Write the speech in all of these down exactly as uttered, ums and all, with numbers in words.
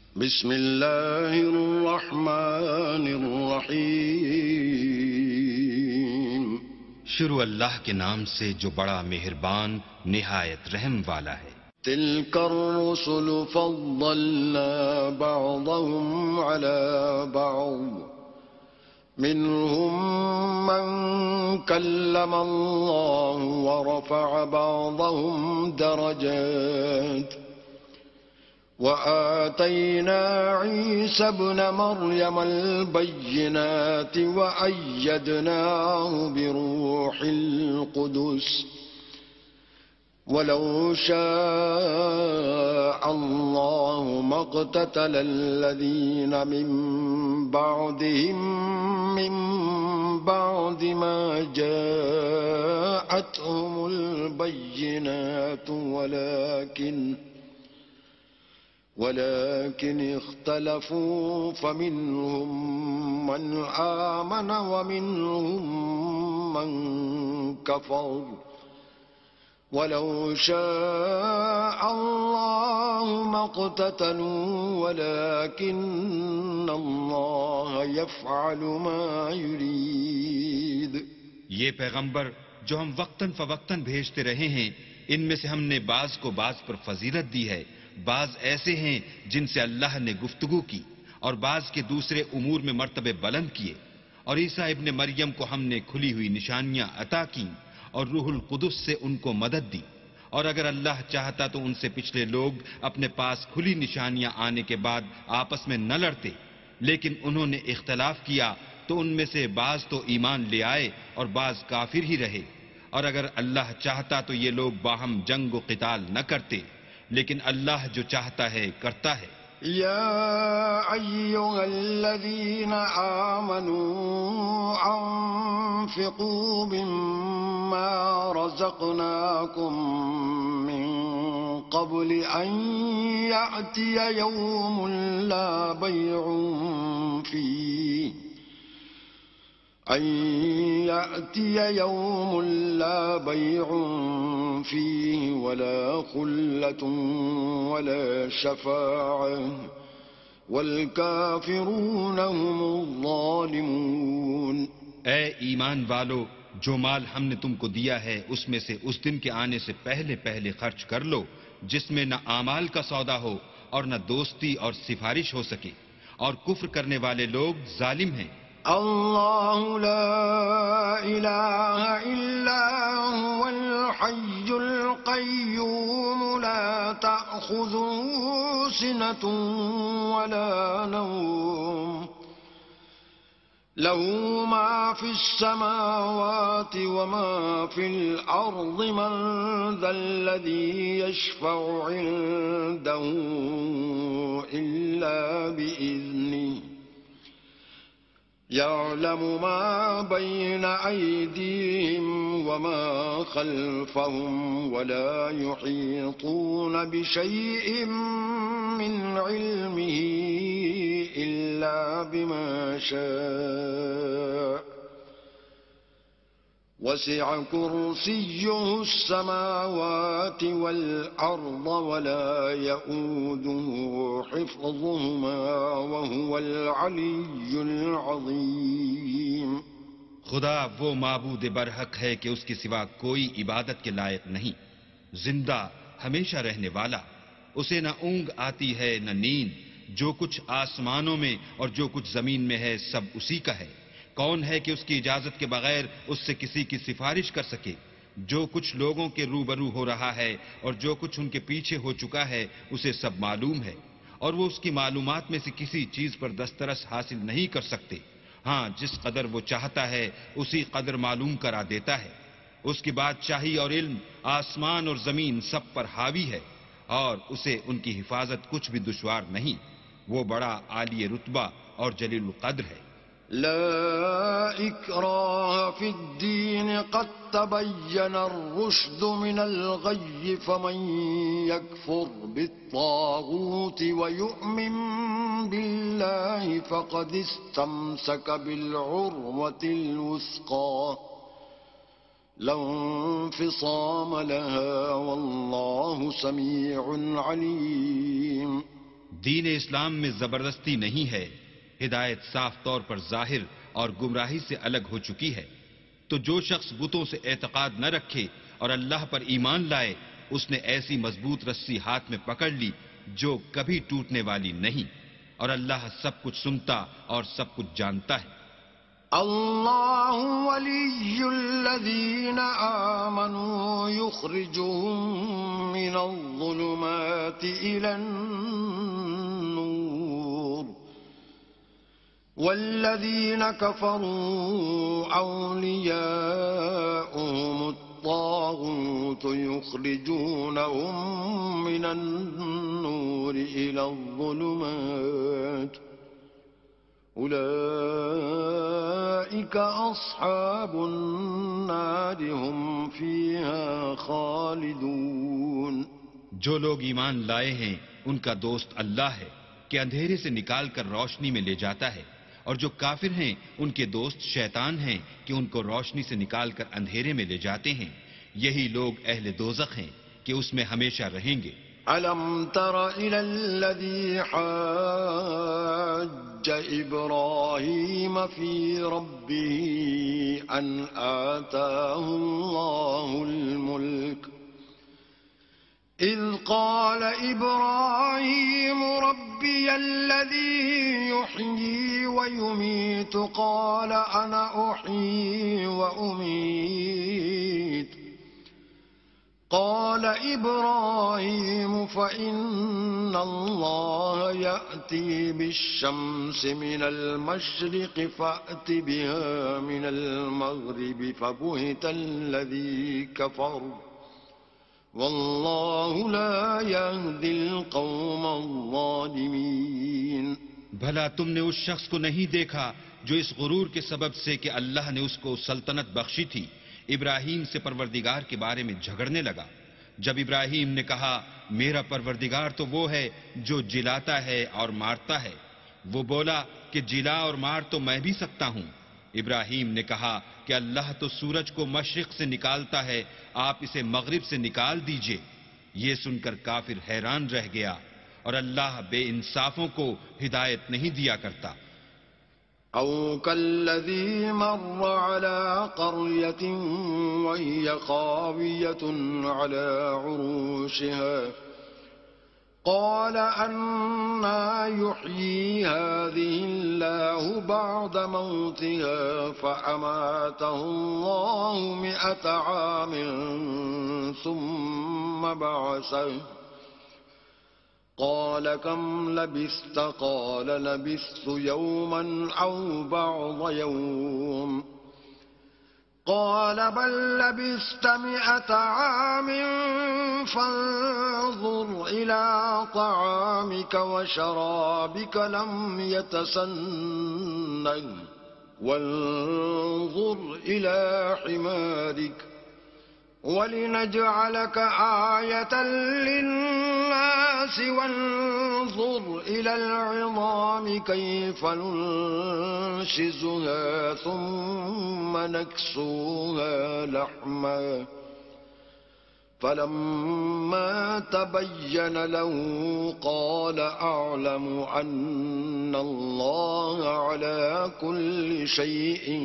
بسم اللہ الرحمن الرحیم. شروع اللہ کے نام سے جو بڑا مہربان نہایت رحم والا ہے. تلك الرسل فضلنا بعضهم على بعض منهم من كلم الله ورفع بعضهم درجات وآتينا عيسى ابن مريم البينات وأيدناه بروح القدس ولو شاء الله ما اقتتل الذين من بعدهم من بعد ما جاءتهم البينات ولكن ولكن اختلفوا فمنهم من آمن ومنهم من كفر ولو شاء الله ما اقتتلوا ولكن الله يفعل ما يريد. یہ پیغمبر جو ہم وقتاً فوقتاً بھیجتے رہے ہیں، ان میں سے ہم نے بعض کو بعض پر فضیلت دی ہے. بعض ایسے ہیں جن سے اللہ نے گفتگو کی اور بعض کے دوسرے امور میں مرتبے بلند کیے. اور عیسیٰ ابن مریم کو ہم نے کھلی ہوئی نشانیاں عطا کیں اور روح القدس سے ان کو مدد دی. اور اگر اللہ چاہتا تو ان سے پچھلے لوگ اپنے پاس کھلی نشانیاں آنے کے بعد آپس میں نہ لڑتے، لیکن انہوں نے اختلاف کیا تو ان میں سے بعض تو ایمان لے آئے اور بعض کافر ہی رہے. اور اگر اللہ چاہتا تو یہ لوگ باہم جنگ و قتال نہ کرتے، لیکن اللہ جو چاہتا ہے کرتا ہے. يا أيها الذين آمنوا أنفقوا مما رزقناكم من قبل أن يأتي يوم لا بيع فيه أن يأتي يوم لا بيع فيه ولا خلة ولا شفاعة والكافرون هم الظالمون. اے ایمان والو، جو مال ہم نے تم کو دیا ہے اس میں سے اس دن کے آنے سے پہلے پہلے خرچ کر لو جس میں نہ اعمال کا سودا ہو اور نہ دوستی اور سفارش ہو سکے، اور کفر کرنے والے لوگ ظالم ہیں. الله لا إله إلا هو الحي القيوم لا تأخذه سنة ولا نوم له ما في السماوات وما في الأرض من ذا الذي يشفع عنده إلا بإذنه يعلم ما بين أيديهم وما خلفهم ولا يحيطون بشيء من علمه إلا بما شاء وسع كرسيه السماوات والأرض ولا يؤوده حفظهما وهو العلي العظيم. خدا وہ معبود برحق ہے کہ اس کے سوا کوئی عبادت کے لائق نہیں، زندہ ہمیشہ رہنے والا، اسے نہ اونگ آتی ہے نہ نیند. جو کچھ آسمانوں میں اور جو کچھ زمین میں ہے سب اسی کا ہے. کون ہے کہ اس کی اجازت کے بغیر اس سے کسی کی سفارش کر سکے؟ جو کچھ لوگوں کے روبرو ہو رہا ہے اور جو کچھ ان کے پیچھے ہو چکا ہے اسے سب معلوم ہے، اور وہ اس کی معلومات میں سے کسی چیز پر دسترس حاصل نہیں کر سکتے. ہاں، جس قدر وہ چاہتا ہے اسی قدر معلوم کرا دیتا ہے. اس کی بادشاہی اور علم آسمان اور زمین سب پر حاوی ہے، اور اسے ان کی حفاظت کچھ بھی دشوار نہیں. وہ بڑا عالی رتبہ اور جلیل القدر ہے. لا إكراه في الدين قد تبين الرشد من الغي فمن يكفر بالطاغوت ويؤمن بالله فقد استمسك بالعروة الوثقى لا انفصام لها والله سميع عليم. دین اسلام میں زبردستی نہیں ہے، ہدایت صاف طور پر ظاہر اور گمراہی سے الگ ہو چکی ہے۔ تو جو شخص بتوں سے اعتقاد نہ رکھے اور اللہ پر ایمان لائے، اس نے ایسی مضبوط رسی ہاتھ میں پکڑ لی جو کبھی ٹوٹنے والی نہیں، اور اللہ سب کچھ سنتا اور سب کچھ جانتا ہے۔ اللہ ولی الذین آمنوا یخرجهم من الظلمات الى النور والذین كفروا اولیاؤهم الطاغوت یخرجونهم من النور الى الظلمات اولئک اصحاب النار هم فیہا خالدون۔ جو لوگ ایمان لائے ہیں ان کا دوست اللہ ہے کہ اندھیرے سے نکال کر روشنی میں لے جاتا ہے، اور جو کافر ہیں ان کے دوست شیطان ہیں کہ ان کو روشنی سے نکال کر اندھیرے میں لے جاتے ہیں۔ یہی لوگ اہل دوزخ ہیں کہ اس میں ہمیشہ رہیں گے۔ أَلَمْ تَرَ إِلَى الَّذِي حَاجَّ إِبْرَاهِيمَ فِي رَبِّهِ أَنْ آتَاهُ اللَّهُ الْمُلْكَ إِذْ قَالَ إِبْرَاهِيمُ رَبِّيَ الَّذِي يُحْيِي وَيُمِيتُ قَالَ أَنَا أُحْيِي وَأُمِيتُ قال إبراهيم فإن الله يأتي بالشمس من المشرق فأت بها من المغرب فبهت الذي كفر والله لا يهدي القوم الظالمين۔ بھلا تم نے اس شخص کو نہیں دیکھا جو اس غرور کے سبب سے کہ اللہ نے اس کو سلطنت بخشی تھی ابراہیم سے پروردگار کے بارے میں جھگڑنے لگا؟ جب ابراہیم نے کہا میرا پروردگار تو وہ ہے جو جلاتا ہے اور مارتا ہے، وہ بولا کہ جلا اور مار تو میں بھی سکتا ہوں۔ ابراہیم نے کہا کہ اللہ تو سورج کو مشرق سے نکالتا ہے، آپ اسے مغرب سے نکال دیجئے۔ یہ سن کر کافر حیران رہ گیا، اور اللہ بے انصافوں کو ہدایت نہیں دیا کرتا۔ أو كالذي مر على قرية وهي خاوية على عروشها قال أنى يحيي هذه الله بعد موتها فأماته الله مئة عام ثم بعثه قال كم لبثت قال لبثت يوما أو بعض يوم قال بل لبثت مئة عام فانظر إلى طعامك وشرابك لم يتسنه وانظر إلى حمارك ولنجعلك آية للناس وانظر إلى العظام كيف ننشزها ثم نكسوها لحما فلما تبين له قال أعلم أن الله على كل شيء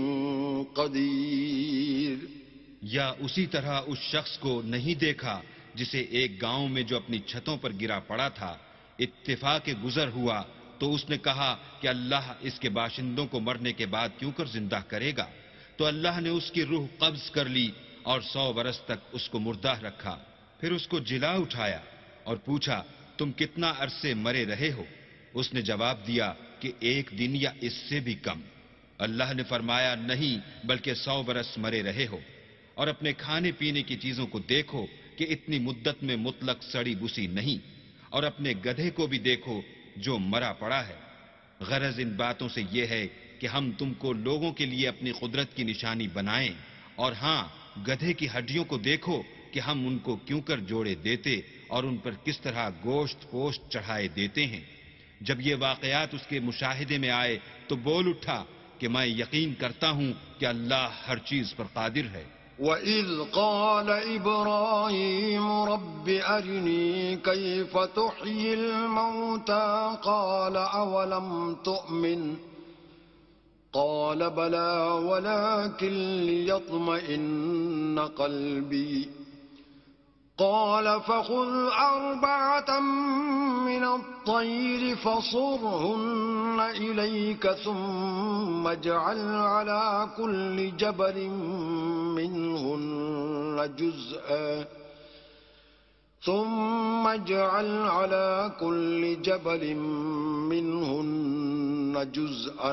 قدير۔ یا اسی طرح اس شخص کو نہیں دیکھا جسے ایک گاؤں میں جو اپنی چھتوں پر گرا پڑا تھا اتفاق گزر ہوا تو اس نے کہا کہ اللہ اس کے باشندوں کو مرنے کے بعد کیوں کر زندہ کرے گا، تو اللہ نے اس کی روح قبض کر لی اور سو برس تک اس کو مردہ رکھا، پھر اس کو جلا اٹھایا اور پوچھا تم کتنا عرصے مرے رہے ہو؟ اس نے جواب دیا کہ ایک دن یا اس سے بھی کم۔ اللہ نے فرمایا نہیں بلکہ سو برس مرے رہے ہو، اور اپنے کھانے پینے کی چیزوں کو دیکھو کہ اتنی مدت میں مطلق سڑی بسی نہیں، اور اپنے گدھے کو بھی دیکھو جو مرا پڑا ہے۔ غرض ان باتوں سے یہ ہے کہ ہم تم کو لوگوں کے لیے اپنی قدرت کی نشانی بنائیں، اور ہاں گدھے کی ہڈیوں کو دیکھو کہ ہم ان کو کیوں کر جوڑے دیتے اور ان پر کس طرح گوشت پوشت چڑھائے دیتے ہیں۔ جب یہ واقعات اس کے مشاہدے میں آئے تو بول اٹھا کہ میں یقین کرتا ہوں کہ اللہ ہر چیز پر قادر ہے۔ وَإِذْ قَالَ إِبْرَاهِيمُ رَبِّ أَرِنِي كَيْفَ تُحْيِي الْمَوْتَى قَالَ أَوَلَمْ تُؤْمِنْ قَالَ بَلَى وَلَكِنْ لِيَطْمَئِنَّ قَلْبِي قال فخذ أربعة من الطير فصرهن إليك ثم اجعل على كل جبل منهن جزءا ثم اجعل على كل جبل منهن جزءا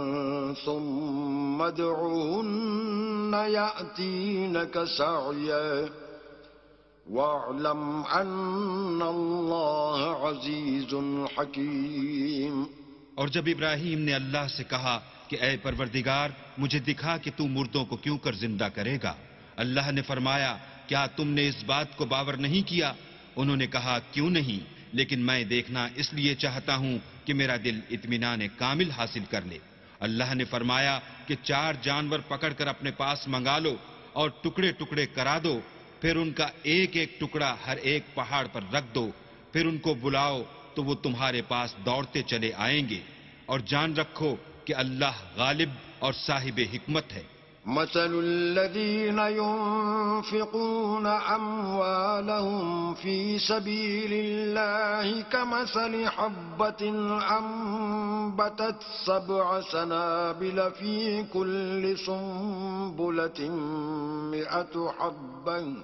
ثم ادعهن يأتينك سعيا وَاعْلَمْ أَنَّ اللَّهَ عَزِيزٌ حَكِيمٌ۔ اور جب ابراہیم نے اللہ سے کہا کہ اے پروردگار مجھے دکھا کہ تو مردوں کو کیوں کر زندہ کرے گا، اللہ نے فرمایا کیا تم نے اس بات کو باور نہیں کیا؟ انہوں نے کہا کیوں نہیں، لیکن میں دیکھنا اس لیے چاہتا ہوں کہ میرا دل اطمینان کامل حاصل کر لے۔ اللہ نے فرمایا کہ چار جانور پکڑ کر اپنے پاس منگا لو اور ٹکڑے ٹکڑے کرا دو، پھر ان کا ایک ایک ٹکڑا ہر ایک پہاڑ پر رکھ دو، پھر ان کو بلاؤ تو وہ تمہارے پاس دوڑتے چلے آئیں گے، اور جان رکھو کہ اللہ غالب اور صاحب حکمت ہے۔ مثل الذين ينفقون أموالهم في سبيل الله كمثل حبة أنبتت سبع سنابل في كل سنبلة مئة حبة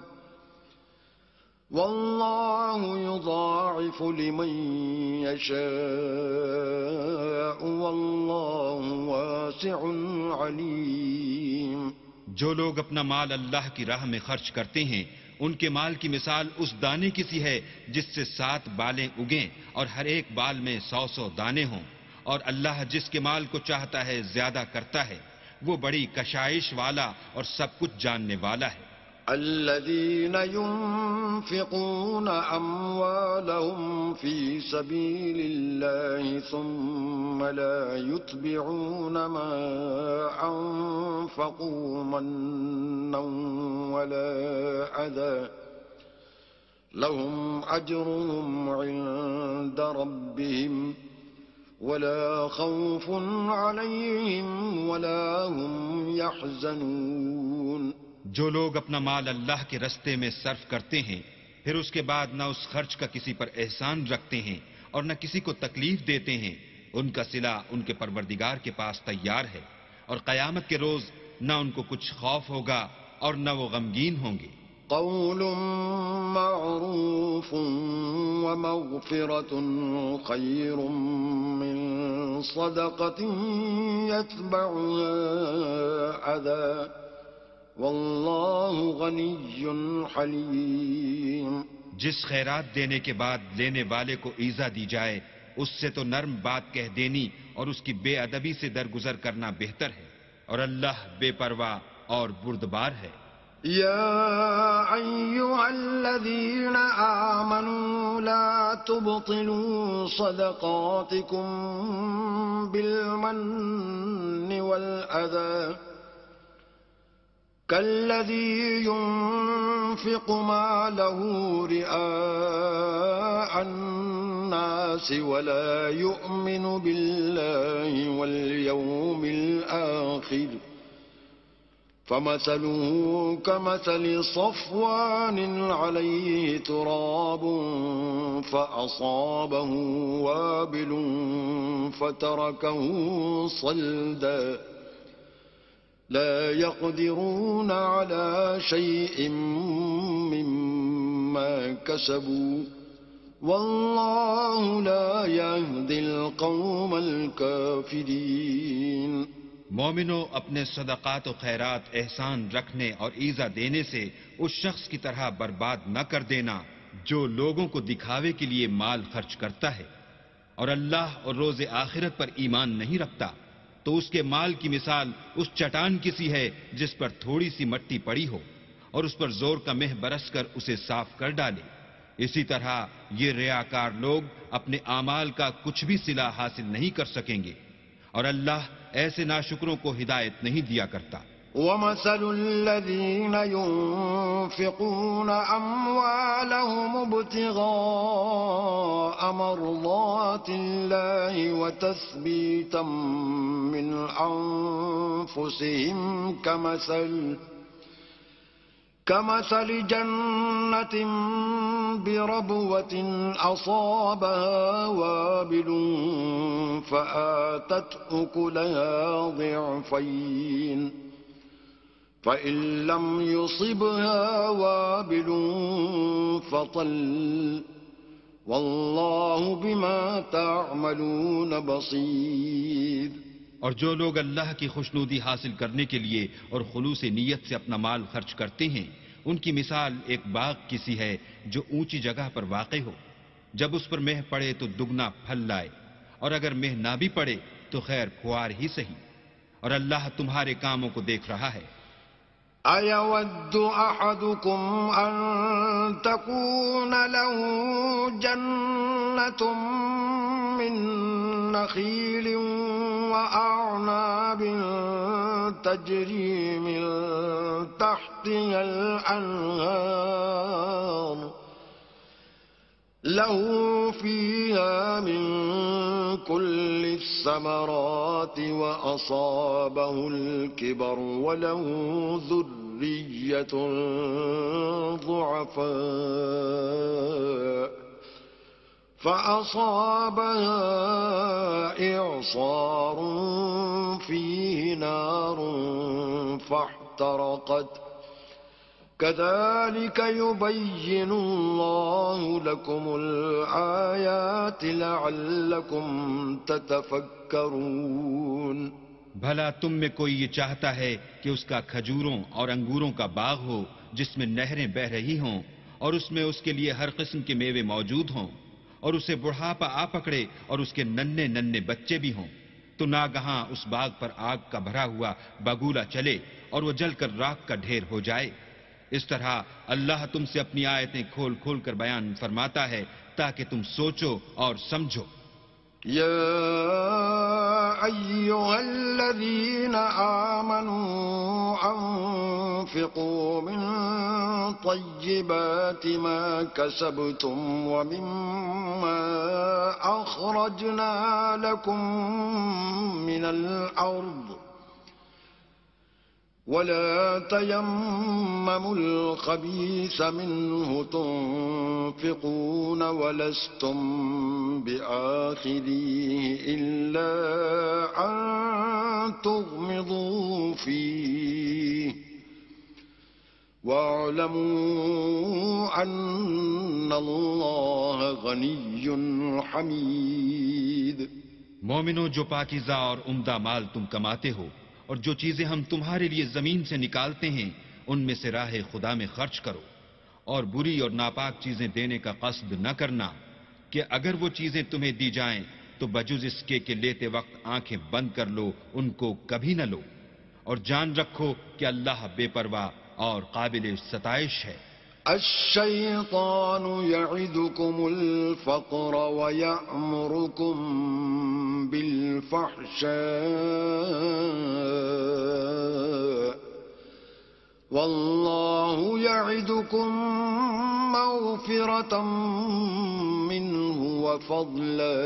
والله يضاعف لمن يشاء والله واسع عليم۔ جو لوگ اپنا مال اللہ کی راہ میں خرچ کرتے ہیں ان کے مال کی مثال اس دانے کی سی ہے جس سے سات بالیں اگیں اور ہر ایک بال میں سو سو دانے ہوں، اور اللہ جس کے مال کو چاہتا ہے زیادہ کرتا ہے، وہ بڑی کشائش والا اور سب کچھ جاننے والا ہے۔ الذين ينفقون أموالهم في سبيل الله ثم لا يتبعون ما أنفقوا منا ولا أذى لهم أجرهم عند ربهم ولا خوف عليهم ولا هم يحزنون۔ جو لوگ اپنا مال اللہ کے رستے میں صرف کرتے ہیں پھر اس کے بعد نہ اس خرچ کا کسی پر احسان رکھتے ہیں اور نہ کسی کو تکلیف دیتے ہیں، ان کا صلہ ان کے پروردگار کے پاس تیار ہے، اور قیامت کے روز نہ ان کو کچھ خوف ہوگا اور نہ وہ غمگین ہوں گے۔ قول معروف ومغفرة خير من صدقة يتبعها أذى واللہ غنی حلیم۔ جس خیرات دینے کے بعد لینے والے کو ایذا دی جائے اس سے تو نرم بات کہہ دینی اور اس کی بے ادبی سے درگزر کرنا بہتر ہے، اور اللہ بے پرواہ اور بردبار ہے۔ یا ایھا الذین آمنوا لا تبطلوا صدقاتکم بالمن والأذى كالذي ينفق ماله رئاء الناس ولا يؤمن بالله واليوم الآخر فمثله كمثل صفوان عليه تراب فأصابه وابل فتركه صلدا لا يقدرون على شيء مما كسبوا والله لا يهدي القوم الكافرين۔ مومنو، اپنے صدقات و خیرات احسان رکھنے اور ایذا دینے سے اس شخص کی طرح برباد نہ کر دینا جو لوگوں کو دکھاوے کے لیے مال خرچ کرتا ہے اور اللہ اور روز آخرت پر ایمان نہیں رکھتا، تو اس کے مال کی مثال اس چٹان کی سی ہے جس پر تھوڑی سی مٹی پڑی ہو اور اس پر زور کا مہ برس کر اسے صاف کر ڈالے۔ اسی طرح یہ ریاکار لوگ اپنے اعمال کا کچھ بھی صلہ حاصل نہیں کر سکیں گے، اور اللہ ایسے ناشکروں کو ہدایت نہیں دیا کرتا۔ ومثل الذين ينفقون أموالهم ابتغاء مرضات الله وتثبيتا من أنفسهم كمثل كمثل جنة بربوة أصابها وابل فآتت أكلها ضعفين فإن لم يصبها وابل فطل والله بما تعملون بصير. اور جو لوگ اللہ کی خوشنودی حاصل کرنے کے لیے اور خلوص نیت سے اپنا مال خرچ کرتے ہیں ان کی مثال ایک باغ کی سی ہے جو اونچی جگہ پر واقع ہو. جب اس پر مہ پڑے تو دگنا پھل لائے اور اگر مہ نہ بھی پڑے تو خیر کھوار ہی سہی، اور اللہ تمہارے کاموں کو دیکھ رہا ہے. أَيَوَدُّ أَحَدُكُمْ أَن تَكُونَ لَهُ جَنَّةٌ مِّن نَّخِيلٍ وَأَعْنَابٍ تَجْرِي مِن تَحْتِهَا الْأَنْهَارُ له فيها من كل الثمرات وأصابه الكبر وله ذرية ضعفاء فأصابها إعصار فيه نار فاحترقت كذلك يبين الله لكم الآيات لعلكم تتفكرون. بھلا تم میں کوئی یہ چاہتا ہے کہ اس کا کھجوروں اور انگوروں کا باغ ہو جس میں نہریں بہہ رہی ہوں اور اس میں اس کے لیے ہر قسم کے میوے موجود ہوں اور اسے بڑھاپا آ پکڑے اور اس کے ننھے ننھے بچے بھی ہوں تو ناگہاں اس باغ پر آگ کا بھرا ہوا بگولا چلے اور وہ جل کر راکھ کا ڈھیر ہو جائے. اس طرح اللہ تم سے اپنی آیتیں کھول کھول کر بیان فرماتا ہے تاکہ تم سوچو اور سمجھو. یا ایھا الذین آمنوا انفقوا من طیبات ما کسبتم ومما اخرجنا لکم من الارض ولا تيمموا الخبيث منه تنفقون ولستم بآخذيه إلا أن تغمضوا فيه واعلموا أن الله غني حميد. مومنو، جو پاکیزہ اور عمدہ مال تم کماتے ہو اور جو چیزیں ہم تمہارے لیے زمین سے نکالتے ہیں ان میں سے راہ خدا میں خرچ کرو، اور بری اور ناپاک چیزیں دینے کا قصد نہ کرنا کہ اگر وہ چیزیں تمہیں دی جائیں تو بجز اس کے کہ لیتے وقت آنکھیں بند کر لو ان کو کبھی نہ لو، اور جان رکھو کہ اللہ بے پرواہ اور قابل ستائش ہے. الشیطان یعدکم الفقر ویأمرکم بالفحشاء واللہ یعدکم مغفرة منہ وفضلا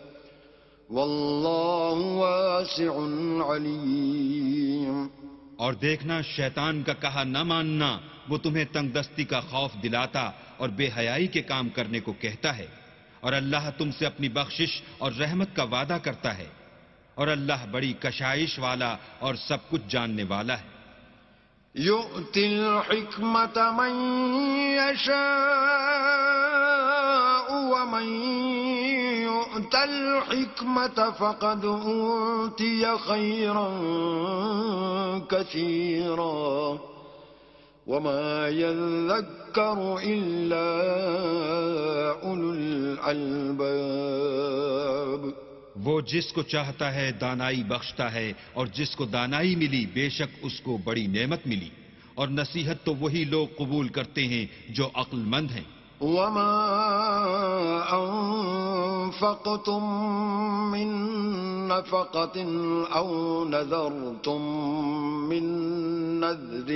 واللہ واسع علیم. اور دیکھنا، شیطان کا کہا نہ ماننا وہ تمہیں تنگ دستی کا خوف دلاتا اور بے حیائی کے کام کرنے کو کہتا ہے، اور اللہ تم سے اپنی بخشش اور رحمت کا وعدہ کرتا ہے، اور اللہ بڑی کشائش والا اور سب کچھ جاننے والا ہے. یؤتی الحکمت من یشاء ومن یؤت الحکمت فقد اوتی خیرا کثیرا وما يذكر إلا أولو الألباب. وہ جس کو چاہتا ہے دانائی بخشتا ہے، اور جس کو دانائی ملی بے شک اس کو بڑی نعمت ملی، اور نصیحت تو وہی لوگ قبول کرتے ہیں جو عقل مند ہیں. وما أنفقتم من نفقة أو نذرتم من نذر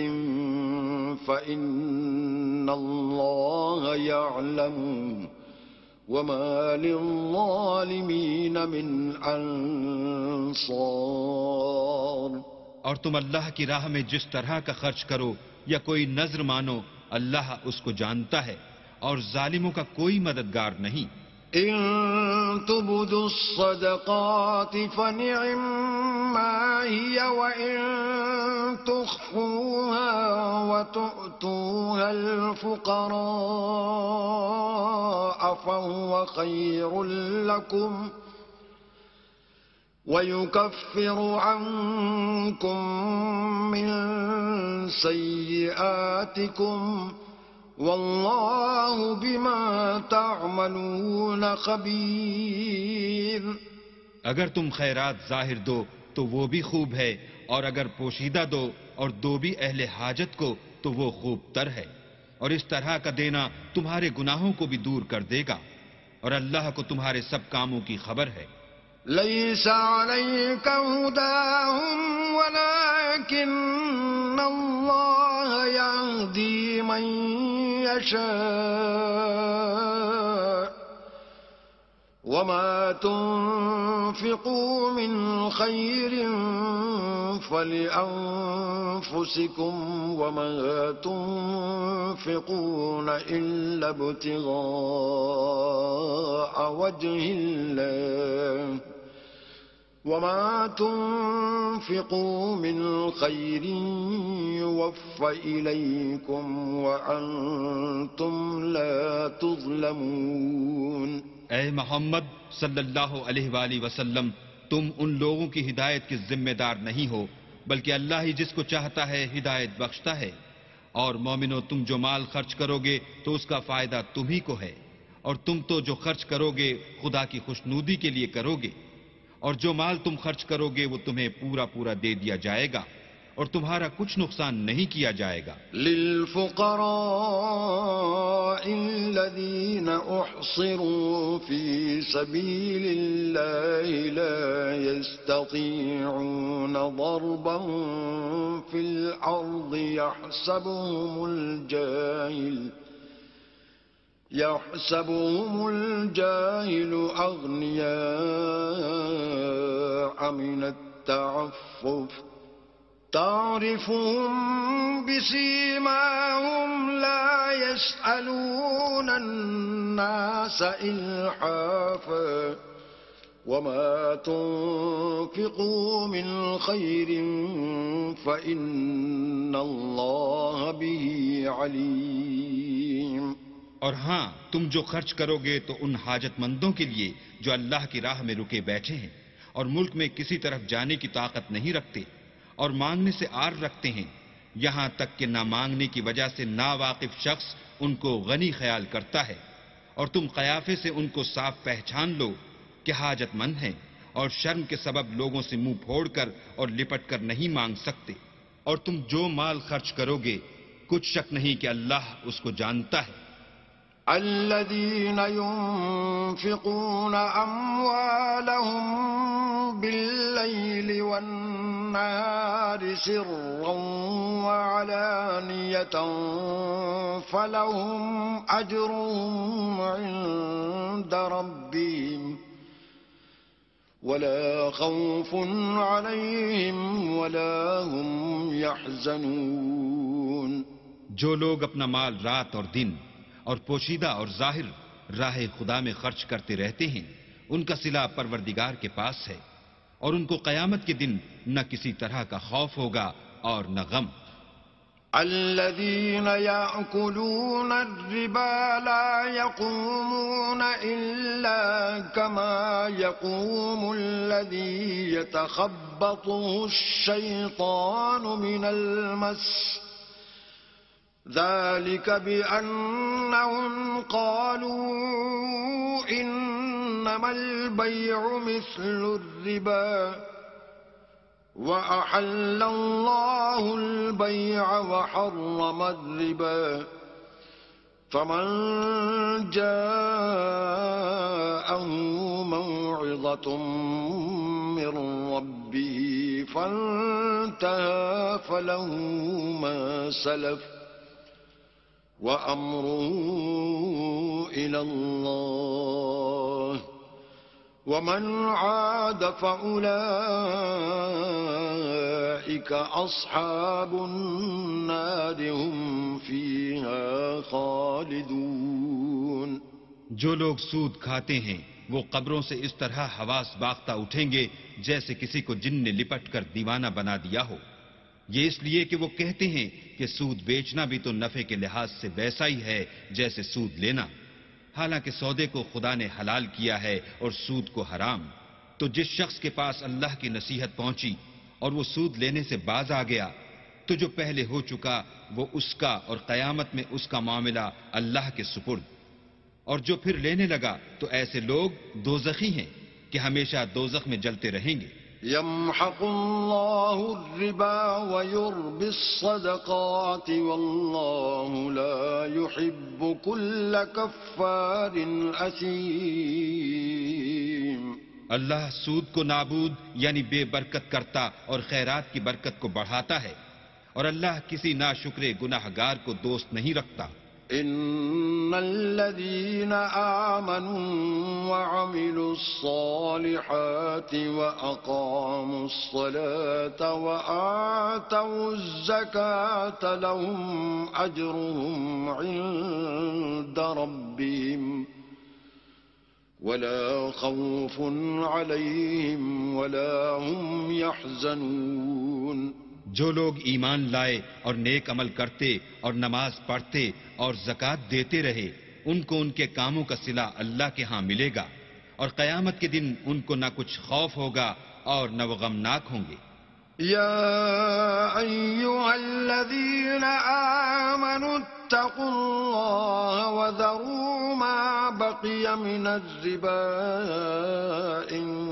فإن الله يعلم وما للظالمين من انصار. اور تم اللہ کی راہ میں جس طرح کا خرچ کرو یا کوئی نذر مانو اللہ اس کو جانتا ہے اور ظالموں کا کوئی مددگار نہیں. ان تبدوا الصدقات فنعما هي وان تخفوها وتؤتوها الفقراء فهو خير لكم ويكفر عنكم من سيئاتكم واللہ بما تعملون خبیر. اگر تم خیرات ظاہر دو تو وہ بھی خوب ہے اور اگر پوشیدہ دو اور دو بھی اہل حاجت کو تو وہ خوب تر ہے اور اس طرح کا دینا تمہارے گناہوں کو بھی دور کر دے گا اور اللہ کو تمہارے سب کاموں کی خبر ہے. ليس عليك هداهم ولكن الله يهدي من يشاء وما تنفقوا من خير فلأنفسكم وما تنفقون إلا ابتغاء وجه الله وما تنفقوا من خير يوفى إليكم وأنتم لا تظلمون. اے محمد صلی اللہ علیہ وآلہ وسلم، تم ان لوگوں کی ہدایت کے ذمہ دار نہیں ہو بلکہ اللہ ہی جس کو چاہتا ہے ہدایت بخشتا ہے. اور مومنو، تم جو مال خرچ کرو گے تو اس کا فائدہ تمہیں کو ہے اور تم تو جو خرچ کرو گے خدا کی خوشنودی کے لیے کرو گے اور جو مال تم خرچ کرو گے وہ تمہیں پورا پورا دے دیا جائے گا اور تمہارا کچھ نقصان نہیں کیا جائے گا. للفقراء الذين احصروا في سبيل الله لا يستطيعون ضربا في الأرض يحسبهم الجاهل يحسبهم الجاهل أغنياء من التعفف تعرفهم بسيماهم لا يسألون الناس إلحافا وما تنفقوا من خير فإن الله به عليم. اور ہاں، تم جو خرچ کرو گے تو ان حاجت مندوں کے لیے جو اللہ کی راہ میں رکے بیٹھے ہیں اور ملک میں کسی طرف جانے کی طاقت نہیں رکھتے اور مانگنے سے آر رکھتے ہیں، یہاں تک کہ نہ مانگنے کی وجہ سے ناواقف شخص ان کو غنی خیال کرتا ہے اور تم قیافے سے ان کو صاف پہچان لو کہ حاجت مند ہیں اور شرم کے سبب لوگوں سے منہ پھوڑ کر اور لپٹ کر نہیں مانگ سکتے. اور تم جو مال خرچ کرو گے کچھ شک نہیں کہ اللہ اس کو جانتا ہے. الذين ينفقون أموالهم بالليل والنهار سرا وعلانية فلهم أجرهم عند ربهم ولا خوف عليهم ولا هم يحزنون. جو لوگ اپنا مال رات اور دن اور پوشیدہ اور ظاہر راہ خدا میں خرچ کرتے رہتے ہیں ان کا صلہ پروردگار کے پاس ہے اور ان کو قیامت کے دن نہ کسی طرح کا خوف ہوگا اور نہ غم. الذين يأكلون الربا لا يقومون إلا كما يقوم الذي يتخبطه الشيطان من المس ذلك بأنهم قالوا إنما البيع مثل الربا وأحل الله البيع وحرم الربا فمن جاءه موعظة من ربه فانتهى فله ما سلف وأمره إلى الله ومن عاد فأولئك أصحاب النار هم فيها خالدون. جو لوگ سود کھاتے ہیں وہ قبروں سے اس طرح حواس باختہ اٹھیں گے جیسے کسی کو جن نے لپٹ کر دیوانہ بنا دیا ہو. یہ اس لیے کہ وہ کہتے ہیں کہ سود بیچنا بھی تو نفع کے لحاظ سے ویسا ہی ہے جیسے سود لینا، حالانکہ سودے کو خدا نے حلال کیا ہے اور سود کو حرام. تو جس شخص کے پاس اللہ کی نصیحت پہنچی اور وہ سود لینے سے باز آ گیا تو جو پہلے ہو چکا وہ اس کا اور قیامت میں اس کا معاملہ اللہ کے سپرد. اور جو پھر لینے لگا تو ایسے لوگ دوزخی ہیں کہ ہمیشہ دوزخ میں جلتے رہیں گے. يمحق الله الربا ويربي الصدقات والله لا يحب كل كفار أثيم. اللہ سود کو نابود یعنی بے برکت کرتا اور خیرات کی برکت کو بڑھاتا ہے، اور اللہ کسی ناشکر گناہ گار کو دوست نہیں رکھتا. ان الذين آمنوا وعملوا الصالحات واقاموا الصلاة وآتوا الزكاة لهم اجرهم عند ربهم ولا خوف عليهم ولا هم يحزنون. جو لوگ ایمان لائے اور نیک عمل کرتے اور نماز پڑھتے اور زکوٰۃ دیتے رہے ان کو ان کے کاموں کا صلہ اللہ کے ہاں ملے گا، اور قیامت کے دن ان کو نہ کچھ خوف ہوگا اور نہ وہ غمناک ہوں گے. يا أيها الذين آمنوا اتقوا الله وذروا ما بقي من الربا إن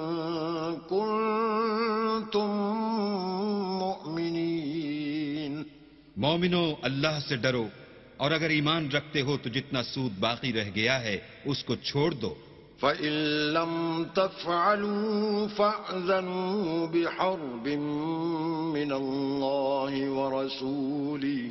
كنتم مؤمنين. مومنو، اللہ سے ڈرو اور اگر ایمان رکھتے ہو تو جتنا سود باقی رہ گیا ہے اس کو چھوڑ دو. فَإِن لَّمْ تَفْعَلُوا فَأْذَنُوا بِحَرْبٍ مِّنَ اللَّهِ وَرَسُولِهِ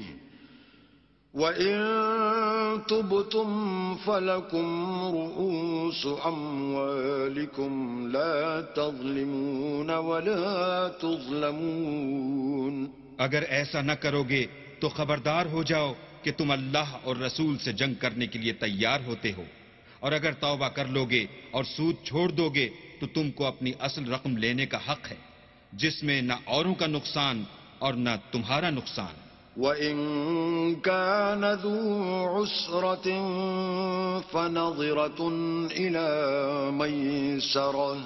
وَإِن تُبْتُمْ فَلَكُمْ رُءُوسُ أَمْوَالِكُمْ لَا تَظْلِمُونَ وَلَا تُظْلَمُونَ. اگر ایسا نہ کرو گے تو خبردار ہو جاؤ کہ تم اللہ اور رسول سے جنگ کرنے کے لیے تیار ہوتے ہو، اور اگر توبہ کر لو گے اور سود چھوڑ دو گے تو تم کو اپنی اصل رقم لینے کا حق ہے جس میں نہ اوروں کا نقصان اور نہ تمہارا نقصان. وَإِن كَانَ ذُو عُسْرَةٍ فَنَظِرَةٌ إِلَى مَيْسَرَةٍ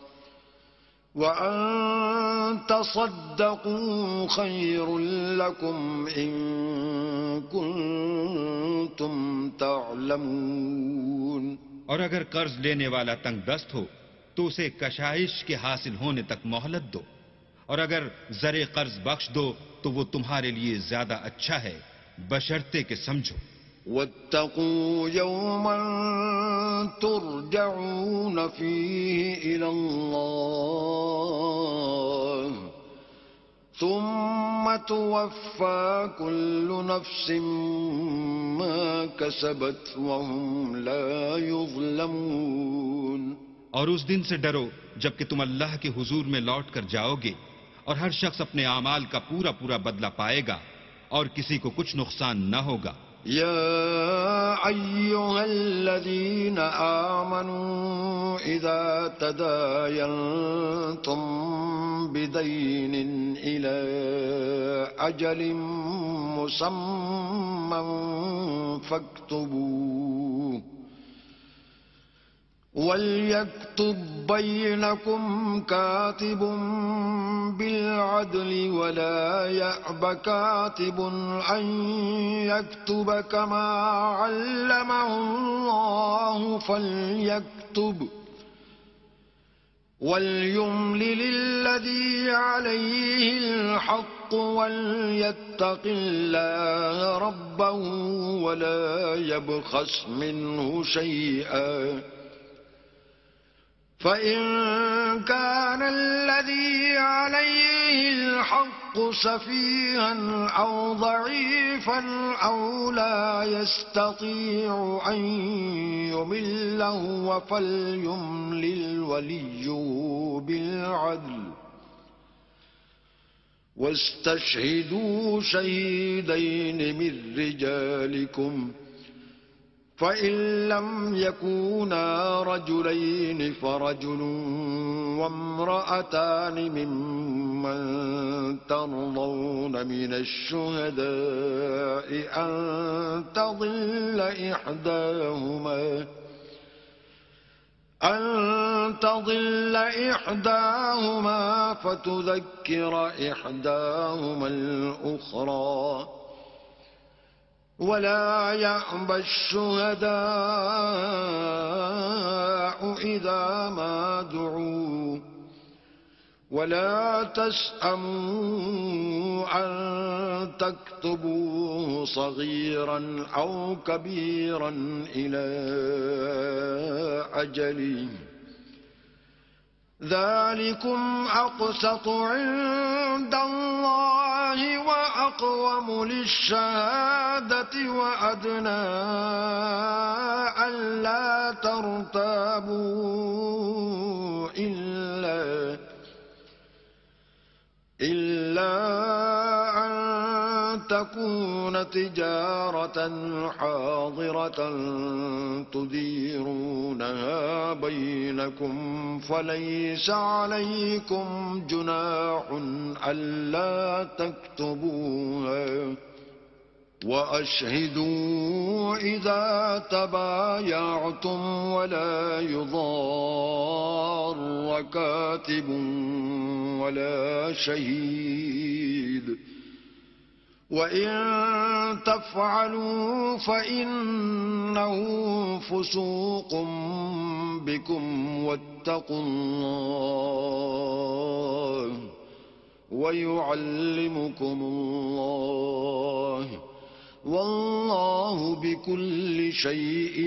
وَأَن تَصَدَّقُوا خَيْرٌ لَّكُمْ إِن كُنتُمْ تَعْلَمُونَ. اور اگر قرض لینے والا تنگ دست ہو تو اسے کشائش کے حاصل ہونے تک مہلت دو، اور اگر زر قرض بخش دو تو وہ تمہارے لیے زیادہ اچھا ہے بشرطے کہ سمجھو. وَاتَّقُوا يَوْمًا تُرْجَعُونَ فِيهِ إِلَى اللَّهِ ثُمَّ تُوَفَّى كُلُّ نَفْسٍ مَا كَسَبَتْ وَهُمْ لَا يُظْلَمُونَ. اور اس دن سے ڈرو جب کہ تم اللہ کے حضور میں لوٹ کر جاؤ گے اور ہر شخص اپنے اعمال کا پورا پورا بدلہ پائے گا اور کسی کو کچھ نقصان نہ ہوگا. يا أيها الذين آمنوا إذا تداينتم بدين إلى أجل مسمى فاكتبوه وَلْيَكْتُبْ بَيْنَكُمْ كَاتِبٌ بِالْعَدْلِ وَلَا يَأْبَ كَاتِبٌ أَن يَكْتُبَ كَمَا عَلَّمَهُ اللَّهُ فَلْيَكْتُبْ وَلْيُمْلِلِ الَّذِي عَلَيْهِ الْحَقُّ وَلْيَتَّقِ اللَّهَ رَبَّهُ وَلَا يَبْخَسْ مِنْهُ شَيْئًا فإن كان الذي عليه الحق سفيها أو ضعيفا أو لا يستطيع أن يمل هو فليملل وليه بالعدل واستشهدوا شهيدين من رجالكم فإن لم يكونا رجلين فرجل وامرأتان ممن ترضون من الشهداء أن تضل إحداهما أن تضل إحداهما فتذكر إحداهما الأخرى ولا يأبى الشهداء إذا ما دعوا ولا تسأموا أن تكتبوه صغيرا أو كبيرا إلى أجله ذلكم أقسط عند الله وأقوم للشهادة وأدنى ألا ترتابوا إلا إلا أن تكون تجارة حاضرة تديرونها بينكم فليس عليكم جناح ألا تكتبوها وأشهدوا إذا تبايعتم ولا يضار كاتب ولا شهيد وإن تفعلوا فإنه فسوق بكم واتقوا الله ويعلمكم الله واللہ بکل شیء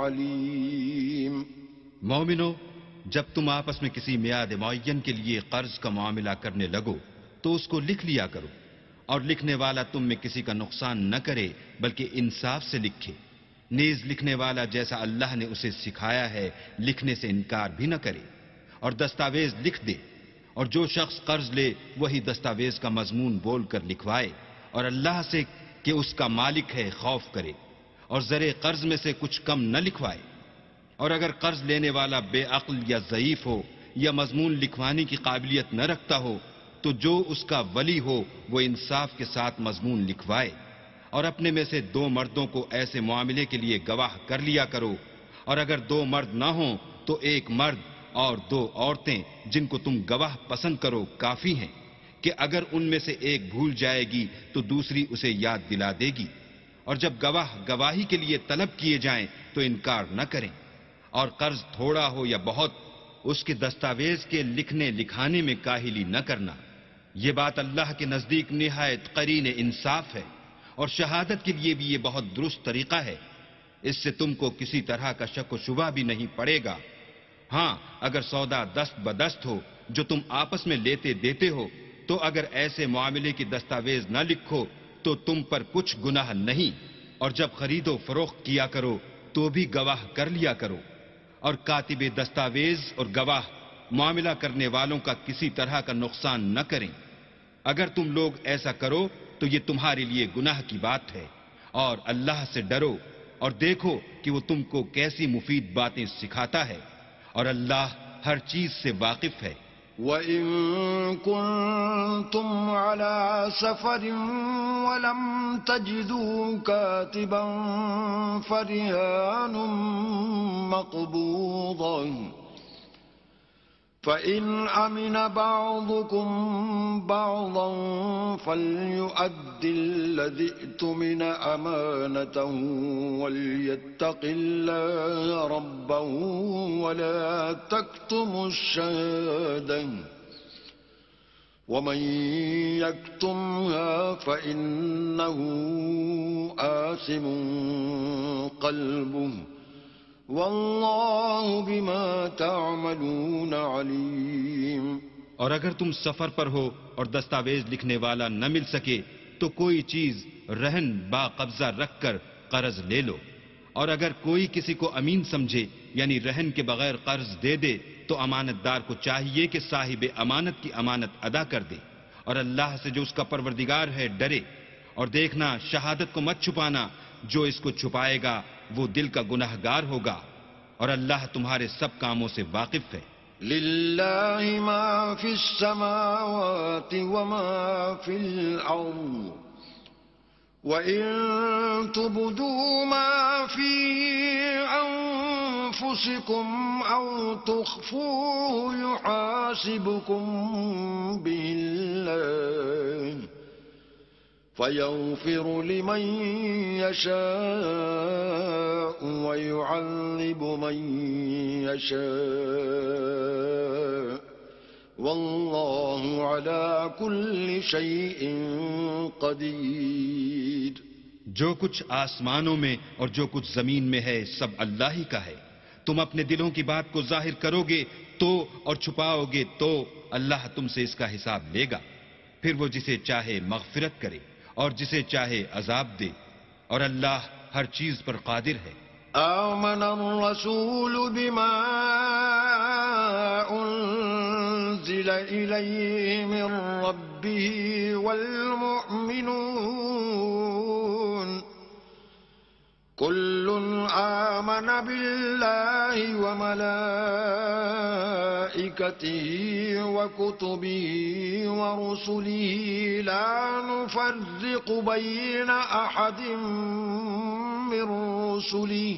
علیم۔ مومنو، جب تم آپس میں کسی میعاد معین کے لیے قرض کا معاملہ کرنے لگو تو اس کو لکھ لیا کرو، اور لکھنے والا تم میں کسی کا نقصان نہ کرے بلکہ انصاف سے لکھے، نیز لکھنے والا جیسا اللہ نے اسے سکھایا ہے لکھنے سے انکار بھی نہ کرے، اور دستاویز لکھ دے، اور جو شخص قرض لے وہی دستاویز کا مضمون بول کر لکھوائے، اور اللہ سے کہ اس کا مالک ہے خوف کرے، اور زرے قرض میں سے کچھ کم نہ لکھوائے۔ اور اگر قرض لینے والا بے عقل یا ضعیف ہو یا مضمون لکھوانے کی قابلیت نہ رکھتا ہو تو جو اس کا ولی ہو وہ انصاف کے ساتھ مضمون لکھوائے، اور اپنے میں سے دو مردوں کو ایسے معاملے کے لیے گواہ کر لیا کرو، اور اگر دو مرد نہ ہوں تو ایک مرد اور دو عورتیں جن کو تم گواہ پسند کرو کافی ہیں، کہ اگر ان میں سے ایک بھول جائے گی تو دوسری اسے یاد دلا دے گی، اور جب گواہ گواہی کے لیے طلب کیے جائیں تو انکار نہ کریں، اور قرض تھوڑا ہو یا بہت اس کے دستاویز کے لکھنے لکھانے میں کاہلی نہ کرنا، یہ بات اللہ کے نزدیک نہایت قرین انصاف ہے، اور شہادت کے لیے بھی یہ بہت درست طریقہ ہے، اس سے تم کو کسی طرح کا شک و شبہ بھی نہیں پڑے گا۔ ہاں، اگر سودا دست بدست ہو جو تم آپس میں لیتے دیتے ہو تو اگر ایسے معاملے کی دستاویز نہ لکھو تو تم پر کچھ گناہ نہیں، اور جب خرید و فروخت کیا کرو تو بھی گواہ کر لیا کرو، اور کاتب دستاویز اور گواہ معاملہ کرنے والوں کا کسی طرح کا نقصان نہ کریں۔ اگر تم لوگ ایسا کرو تو یہ تمہارے لیے گناہ کی بات ہے، اور اللہ سے ڈرو اور دیکھو کہ وہ تم کو کیسی مفید باتیں سکھاتا ہے، اور اللہ ہر چیز سے واقف ہے۔ وَإِن كُنتُمْ عَلَى سَفَرٍ وَلَمْ تَجِدُوا كَاتِبًا فَرِهَانٌ مَّقْبُوضَةٌ فَإِنْ أَمِنَ بَعْضُكُمْ بَعْضًا فَلْيُؤَدِّ الَّذِي ائْتُمِنَ أَمَانَتَهُ وَلْيَتَّقِ اللَّهَ رَبَّهُ وَلَا تَكْتُمُوا الشَّهَادَةَ وَمَن يَكْتُمْهَا فَإِنَّهُ آثِمٌ قَلْبُهُ واللہ بما تعملون علیم. اور اگر تم سفر پر ہو اور دستاویز لکھنے والا نہ مل سکے تو کوئی چیز رہن با قبضہ رکھ کر قرض لے لو. اور اگر کوئی کسی کو امین سمجھے یعنی رہن کے بغیر قرض دے دے تو امانت دار کو چاہیے کہ صاحب امانت کی امانت ادا کر دے. اور اللہ سے جو اس کا پروردگار ہے ڈرے. اور دیکھنا شہادت کو مت چھپانا، جو اس کو چھپائے گا وہ دل کا گناہگار ہوگا. اور اللہ تمہارے سب کاموں سے واقف ہے. للہ ما فی السماوات وما فی الارض وَإِن تُبْدُوا مَا فِي أَنفُسِكُمْ أَوْ تُخْفُوهُ يُحَاسِبْكُم بِهِ اللَّهُ فَيَغْفِرُ لِمَن يَشَاءُ وَيُعَذِّبُ مَن يَشَاءُ واللہ علی کل شیء قدیر. جو کچھ آسمانوں میں اور جو کچھ زمین میں ہے سب اللہ ہی کا ہے. تم اپنے دلوں کی بات کو ظاہر کرو گے تو اور چھپاؤ گے تو اللہ تم سے اس کا حساب لے گا. پھر وہ جسے چاہے مغفرت کرے اور جسے چاہے عذاب دے. اور اللہ ہر چیز پر قادر ہے. آمن الرسول بما انزل الیہ من ربه والمؤمنون كل آمن بالله وملائكته وكتبه ورسله لا نفرق بين أحد من رسله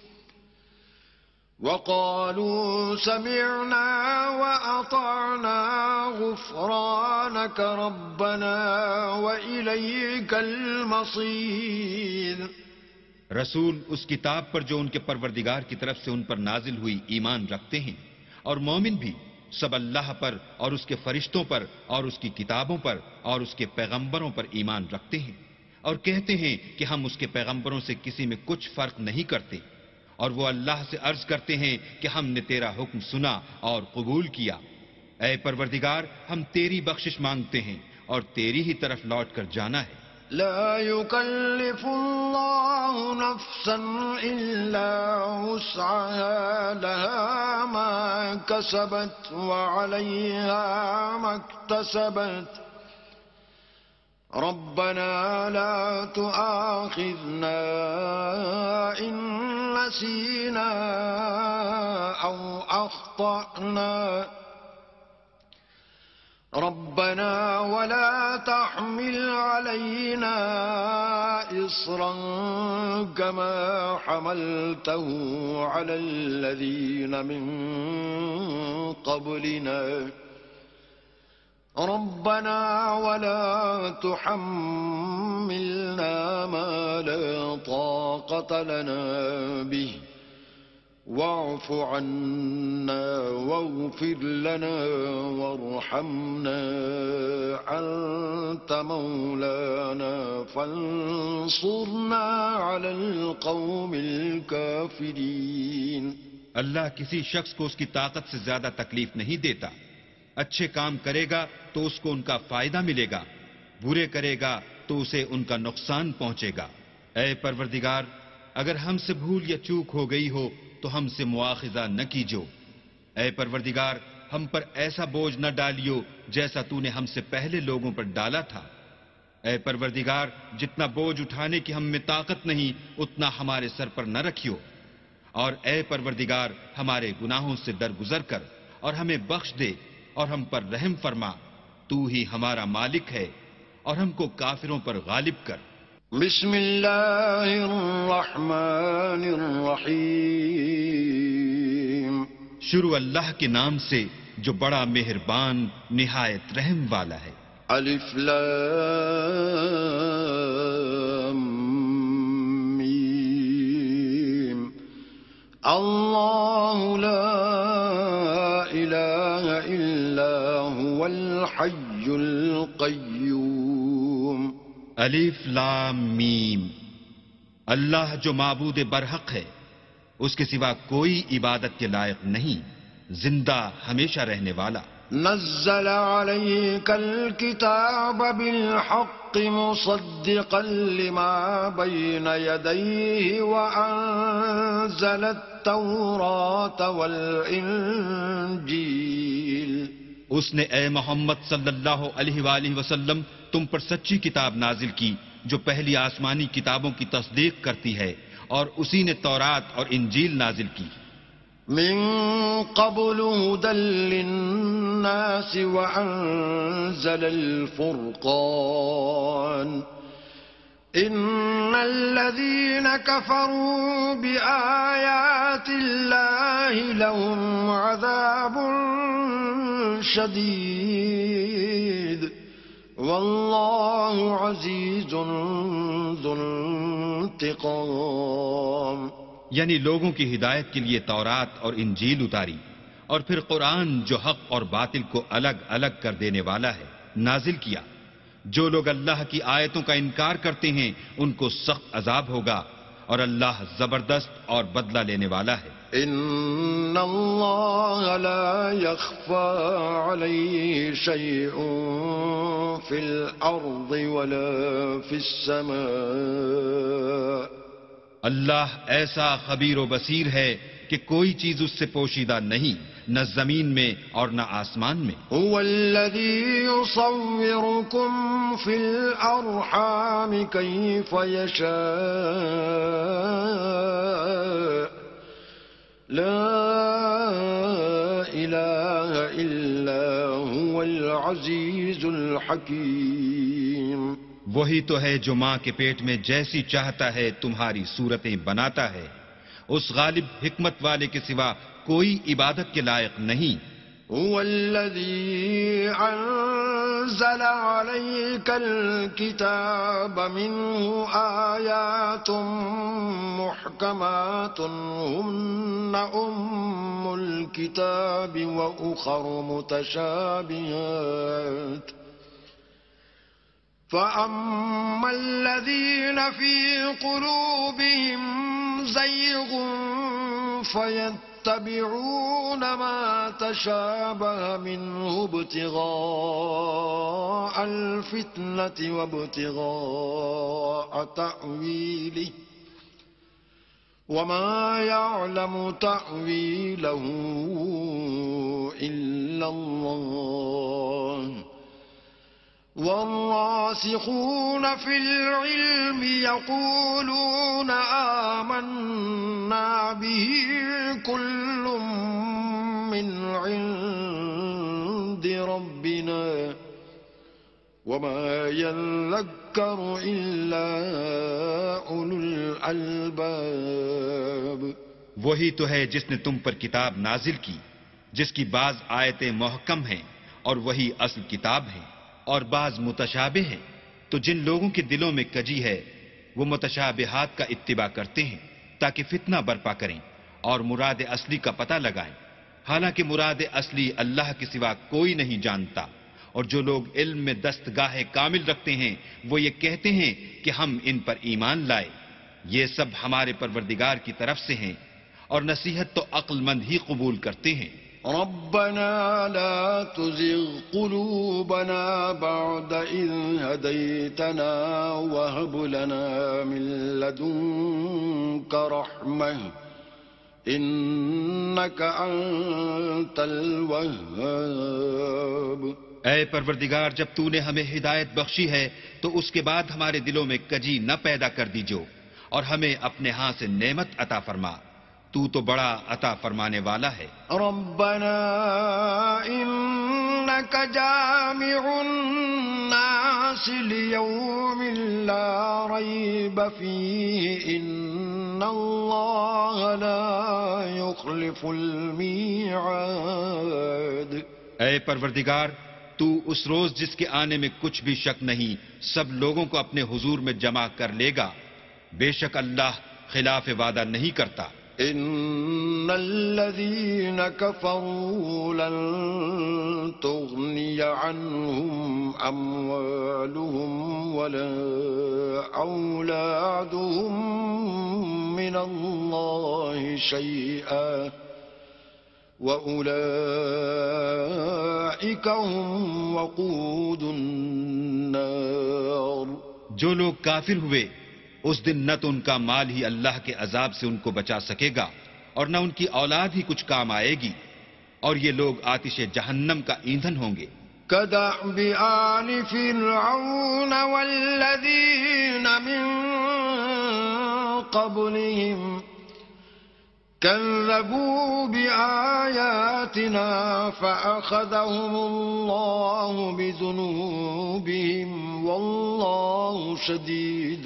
وقالوا سمعنا وأطعنا غفرانك ربنا وإليك المصير. رسول اس کتاب پر جو ان کے پروردگار کی طرف سے ان پر نازل ہوئی ایمان رکھتے ہیں، اور مومن بھی سب اللہ پر اور اس کے فرشتوں پر اور اس کی کتابوں پر اور اس کے پیغمبروں پر ایمان رکھتے ہیں، اور کہتے ہیں کہ ہم اس کے پیغمبروں سے کسی میں کچھ فرق نہیں کرتے. اور وہ اللہ سے عرض کرتے ہیں کہ ہم نے تیرا حکم سنا اور قبول کیا. اے پروردگار، ہم تیری بخشش مانگتے ہیں اور تیری ہی طرف لوٹ کر جانا ہے. لا يكلف الله نفسا إلا وسعها لها ما كسبت وعليها ما اكتسبت ربنا لا تؤاخذنا إن نسينا أو أخطأنا ربنا ولا تحمل علينا إصرا كما حملته على الذين من قبلنا ربنا ولا تحملنا ما لا طاقة لنا به واعف عنا واغفر لنا وارحمنا أنت مولانا فانصرنا على القوم الكافرين. اللہ کسی شخص کو اس کی طاقت سے زیادہ تکلیف نہیں دیتا. اچھے کام کرے گا تو اس کو ان کا فائدہ ملے گا، برے کرے گا تو اسے ان کا نقصان پہنچے گا. اے پروردگار، اگر ہم سے بھول یا چوک ہو گئی ہو تو ہم سے مواخذہ نہ کیجو. اے پروردگار، ہم پر ایسا بوجھ نہ ڈالیو جیسا تو نے ہم سے پہلے لوگوں پر ڈالا تھا. اے پروردگار، جتنا بوجھ اٹھانے کی ہم میں طاقت نہیں اتنا ہمارے سر پر نہ رکھیو. اور اے پروردگار، ہمارے گناہوں سے درگزر کر اور ہمیں بخش دے اور ہم پر رحم فرما. تو ہی ہمارا مالک ہے اور ہم کو کافروں پر غالب کر. بسم اللہ الرحمن الرحیم. شروع اللہ کے نام سے جو بڑا مہربان نہایت رحم والا ہے. الف لام میم. اللہ لا الہ الا هو الحی القیوم. الف لام میم. اللہ جو معبود برحق ہے اس کے سوا کوئی عبادت کے لائق نہیں، زندہ ہمیشہ رہنے والا۔ نزل عليك الكتاب بالحق مصدقا لما بين يديه وأنزل التوراة والإنجيل۔ اس نے اے محمد صلی اللہ علیہ وآلہ وسلم تم پر سچی کتاب نازل کی جو پہلی آسمانی کتابوں کی تصدیق کرتی ہے، اور اسی نے تورات اور انجیل نازل کی۔ من قبل هدى للناس وأنزل الفرقان إن الذين كفروا بآيات الله لهم عذاب شديد والله عزيز ذو انتقام۔ یعنی لوگوں کی ہدایت کے لیے تورات اور انجیل اتاری، اور پھر قرآن جو حق اور باطل کو الگ الگ کر دینے والا ہے نازل کیا۔ جو لوگ اللہ کی آیتوں کا انکار کرتے ہیں ان کو سخت عذاب ہوگا، اور اللہ زبردست اور بدلہ لینے والا ہے۔ ان اللہ لا يخفى عليه شيء في الارض ولا في السماء۔ اللہ ایسا خبیر و بصیر ہے کہ کوئی چیز اس سے پوشیدہ نہیں، نہ زمین میں اور نہ آسمان میں۔ هو الذي يصوركم في الأرحام كيف يشاء لا إله إلا هو العزيز الحكيم۔ وہی تو ہے جو ماں کے پیٹ میں جیسی چاہتا ہے تمہاری صورتیں بناتا ہے، اس غالب حکمت والے کے سوا کوئی عبادت کے لائق نہیں۔ هو الذي أنزل عليك الكتاب منه آيات محكمات هن أم الكتاب وأخر متشابهات فأما الذين في قلوبهم زيغ فيتبعون ما تشابه منه ابتغاء الفتنة وابتغاء تأويله وما يعلم تأويله إلا الله والراسخون في العلم يقولون آمنا به كل من عند ربنا وما يذكر إلا أولو الألباب۔ وہی تو ہے جس نے تم پر کتاب نازل کی جس کی بعض آیتیں محکم ہیں اور وہی اصل کتاب ہیں، اور بعض متشابہ ہیں، تو جن لوگوں کے دلوں میں کجی ہے وہ متشابہات کا اتباع کرتے ہیں تاکہ فتنہ برپا کریں اور مراد اصلی کا پتہ لگائیں، حالانکہ مراد اصلی اللہ کے سوا کوئی نہیں جانتا۔ اور جو لوگ علم میں دستگاہ کامل رکھتے ہیں وہ یہ کہتے ہیں کہ ہم ان پر ایمان لائے، یہ سب ہمارے پروردگار کی طرف سے ہیں، اور نصیحت تو عقل مند ہی قبول کرتے ہیں۔ ربنا لا تزغ قلوبنا بعد إذ هديتنا وهب لنا من لدنك رحمة إنك أنت الوهاب۔ اے پروردگار، جب تو نے ہمیں ہدایت بخشی ہے تو اس کے بعد ہمارے دلوں میں کجی نہ پیدا کر دیجو، اور ہمیں اپنے ہاں سے نعمت عطا فرما، تو تو بڑا عطا فرمانے والا ہے۔ ربنا انك جامع الناس ليوم لا ريب فيه ان الله لا يخلف الميعاد۔ اے پروردگار، تو اس روز جس کے آنے میں کچھ بھی شک نہیں سب لوگوں کو اپنے حضور میں جمع کر لے گا، بے شک اللہ خلاف وعدہ نہیں کرتا۔ ان الذين كفروا لن تغني عنهم اموالهم ولا اولادهم من من الله شيئا وأولئك هم وقود النار. جو لوگ کافر ہوئے اس دن نہ تو ان کا مال ہی اللہ کے عذاب سے ان کو بچا سکے گا اور نہ ان کی اولاد ہی کچھ کام آئے گی، اور یہ لوگ آتش جہنم کا ایندھن ہوں گے. كدأب آل فرعون والذين من قبلهم كذبوا بآياتنا فأخذهم الله بذنوبهم والله شديد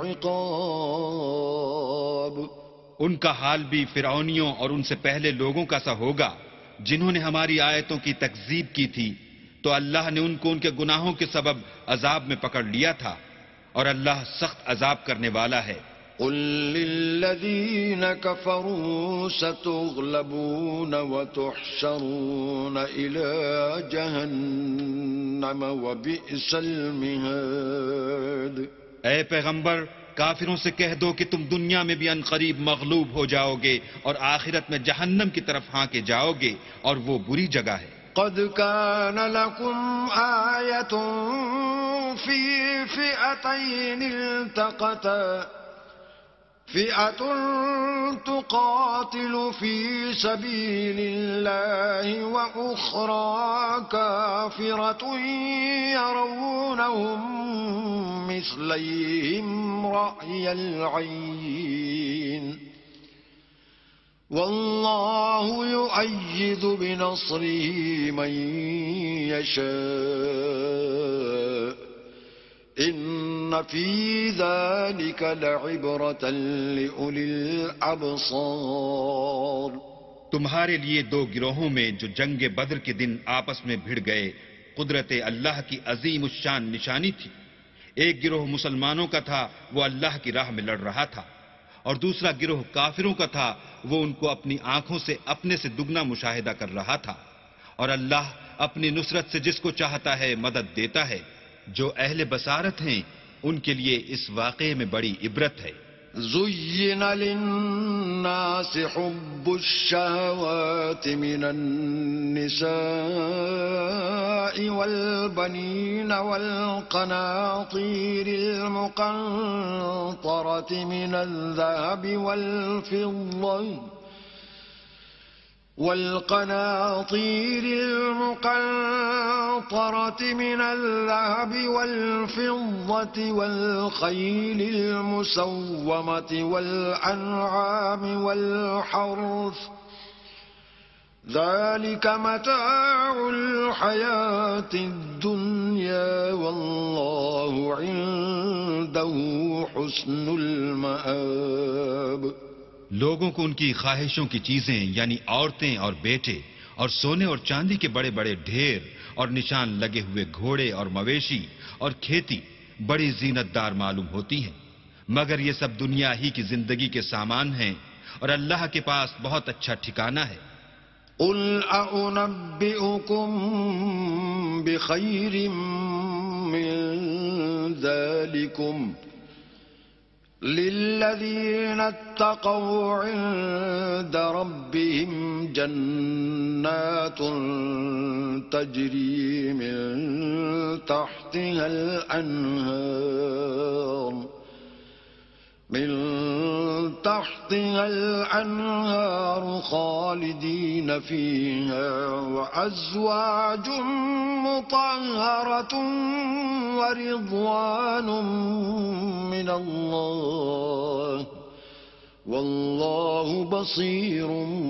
العقاب. ان کا حال بھی فرعونیوں اور ان سے پہلے لوگوں کا سا ہوگا جنہوں نے ہماری آیتوں کی تکذیب کی تھی، تو اللہ نے ان کو ان کے گناہوں کے سبب عذاب میں پکڑ لیا تھا، اور اللہ سخت عذاب کرنے والا ہے. قل للذين كفروا ستغلبون وتحشرون إلى جهنم وبئس المهاد. اے پیغمبر، کافروں سے کہہ دو کہ تم دنیا میں بھی ان قریب مغلوب ہو جاؤ گے اور آخرت میں جہنم کی طرف ہانکے جاؤ گے، اور وہ بری جگہ ہے. قد كان لكم آية في فئتين التقتا فئة تقاتل في سبيل الله وأخرى كافرة يرونهم مثليهم رأي العين والله يؤيد بنصره من يشاء إن في ذلك لعبرة لأولي الأبصار. تمہارے لیے دو گروہوں میں جو جنگ بدر کے دن آپس میں بھڑ گئے قدرت اللہ کی عظیم الشان نشانی تھی. ایک گروہ مسلمانوں کا تھا، وہ اللہ کی راہ میں لڑ رہا تھا، اور دوسرا گروہ کافروں کا تھا، وہ ان کو اپنی آنکھوں سے اپنے سے دگنا مشاہدہ کر رہا تھا. اور اللہ اپنی نصرت سے جس کو چاہتا ہے مدد دیتا ہے. جو اہل بصارت ہیں ان کے لیے اس واقعے میں بڑی عبرت ہے. زين للناس حب الشهوات من النساء والبنين والقناطير المقنطرة من الذهب والفضة والقناطير المقنطرة من الذهب والفضة والخيل المسومة والأنعام والحرث ذلك متاع الحياة الدنيا والله عنده حسن المآب. لوگوں کو ان کی خواہشوں کی چیزیں یعنی عورتیں اور بیٹے اور سونے اور چاندی کے بڑے بڑے ڈھیر اور نشان لگے ہوئے گھوڑے اور مویشی اور کھیتی بڑی زینت دار معلوم ہوتی ہیں، مگر یہ سب دنیا ہی کی زندگی کے سامان ہیں، اور اللہ کے پاس بہت اچھا ٹھکانہ ہے. قل أأنبئكم بخير من ذلكم للذين اتقوا عند ربهم جنات تجري من تحتها الأنهار من تحتها الأنهار خالدين فيها وأزواج مطهرة ورضوان من الله والله بصير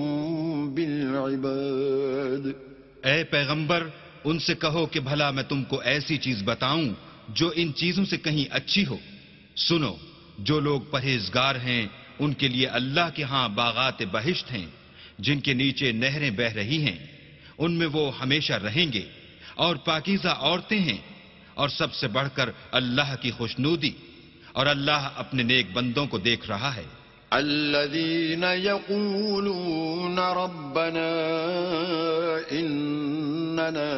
بالعباد. اے پیغمبر، ان سے کہو کہ بھلا میں تم کو ایسی چیز بتاؤں جو ان چیزوں سے کہیں اچھی ہو. سنو، جو لوگ پرہیزگار ہیں ان کے لیے اللہ کے ہاں باغات بہشت ہیں جن کے نیچے نہریں بہ رہی ہیں، ان میں وہ ہمیشہ رہیں گے، اور پاکیزہ عورتیں ہیں، اور سب سے بڑھ کر اللہ کی خوشنودی، اور اللہ اپنے نیک بندوں کو دیکھ رہا ہے. الذين يقولون ربنا إننا إننا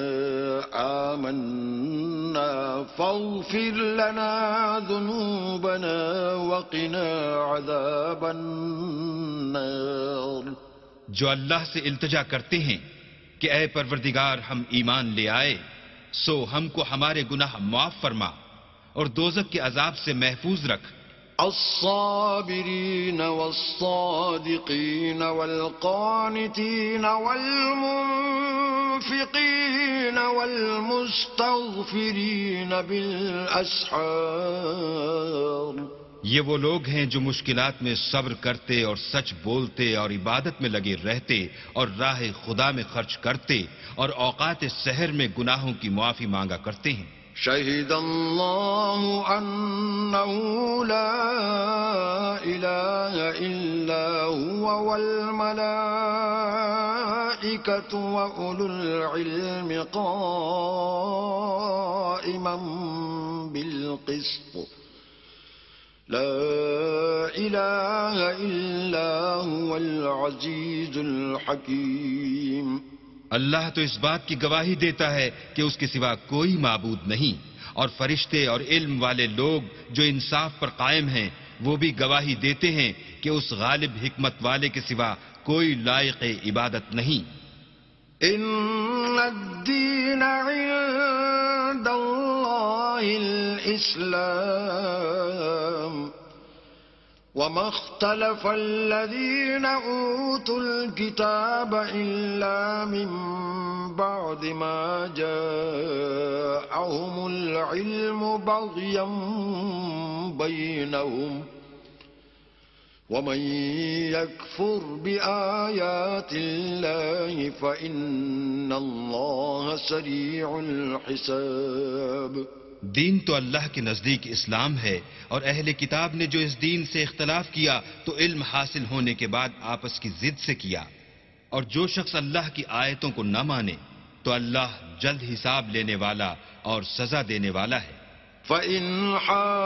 آمنا فاغفر لنا ذنوبنا وقنا عذاب النار. جو اللہ سے التجا کرتے ہیں کہ اے پروردگار ہم ایمان لے آئے سو ہم کو ہمارے گناہ معاف فرما اور دوزخ کے عذاب سے محفوظ رکھ. الصابرين والصادقين والقانتين والمنفقين والمستغفرين بالأسحار. یہ وہ لوگ ہیں جو مشکلات میں صبر کرتے اور سچ بولتے اور عبادت میں لگے رہتے اور راہ خدا میں خرچ کرتے اور اوقات سحر میں گناہوں کی معافی مانگا کرتے ہیں. شهد الله أنه لا إله إلا هو والملائكة وأولو العلم قائما بالقسط لا إله إلا هو العزيز الحكيم. اللہ تو اس بات کی گواہی دیتا ہے کہ اس کے سوا کوئی معبود نہیں اور فرشتے اور علم والے لوگ جو انصاف پر قائم ہیں وہ بھی گواہی دیتے ہیں کہ اس غالب حکمت والے کے سوا کوئی لائق عبادت نہیں. ان الدین عند اللہ الاسلام وما اختلف الذين أوتوا الكتاب إلا من بعد ما جاءهم العلم بغيا بينهم ومن يكفر بآيات الله فإن الله سريع الحساب. دین تو اللہ کے نزدیک اسلام ہے اور اہل کتاب نے جو اس دین سے اختلاف کیا تو علم حاصل ہونے کے بعد آپس کی ضد سے کیا، اور جو شخص اللہ کی آیتوں کو نہ مانے تو اللہ جلد حساب لینے والا اور سزا دینے والا ہے. فَإِنْ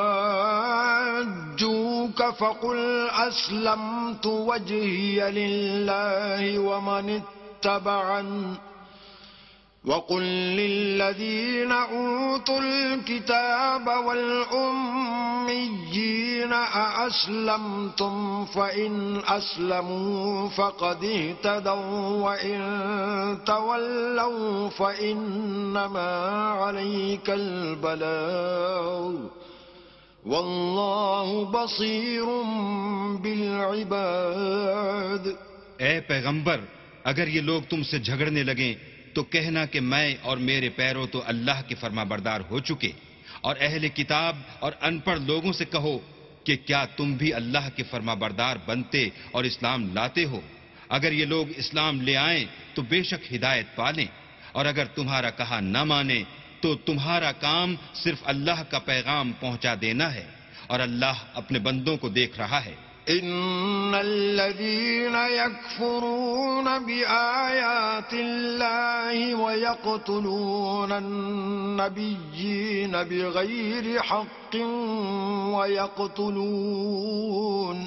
حَاجُّوكَ فَقُلْ أَسْلَمْتُ وَجْهِيَ لِلَّهِ وَمَنِ اتَّبَعَنِ وَقُلْ لِلَّذِينَ أُوتُوا الْكِتَابَ وَالْأُمِّيِّينَ أَأَسْلَمْتُمْ فَإِنْ أَسْلَمُوا فَقَدِ اهْتَدَوْا وَإِنْ تَوَلَّوْا فَإِنَّمَا عَلَيْكَ الْبَلَاغُ وَاللَّهُ بَصِيرٌ بِالْعِبَادِ. اے پیغمبر اگر یہ لوگ تم سے جھگڑنے لگیں تو کہنا کہ میں اور میرے پیرو تو اللہ کے فرما بردار ہو چکے، اور اہل کتاب اور ان پڑھ لوگوں سے کہو کہ کیا تم بھی اللہ کے فرما بردار بنتے اور اسلام لاتے ہو. اگر یہ لوگ اسلام لے آئیں تو بے شک ہدایت پالیں، اور اگر تمہارا کہا نہ مانے تو تمہارا کام صرف اللہ کا پیغام پہنچا دینا ہے، اور اللہ اپنے بندوں کو دیکھ رہا ہے. ان الذين يكفرون بآيات الله ويقتلون النبيين بغير حق ويقتلون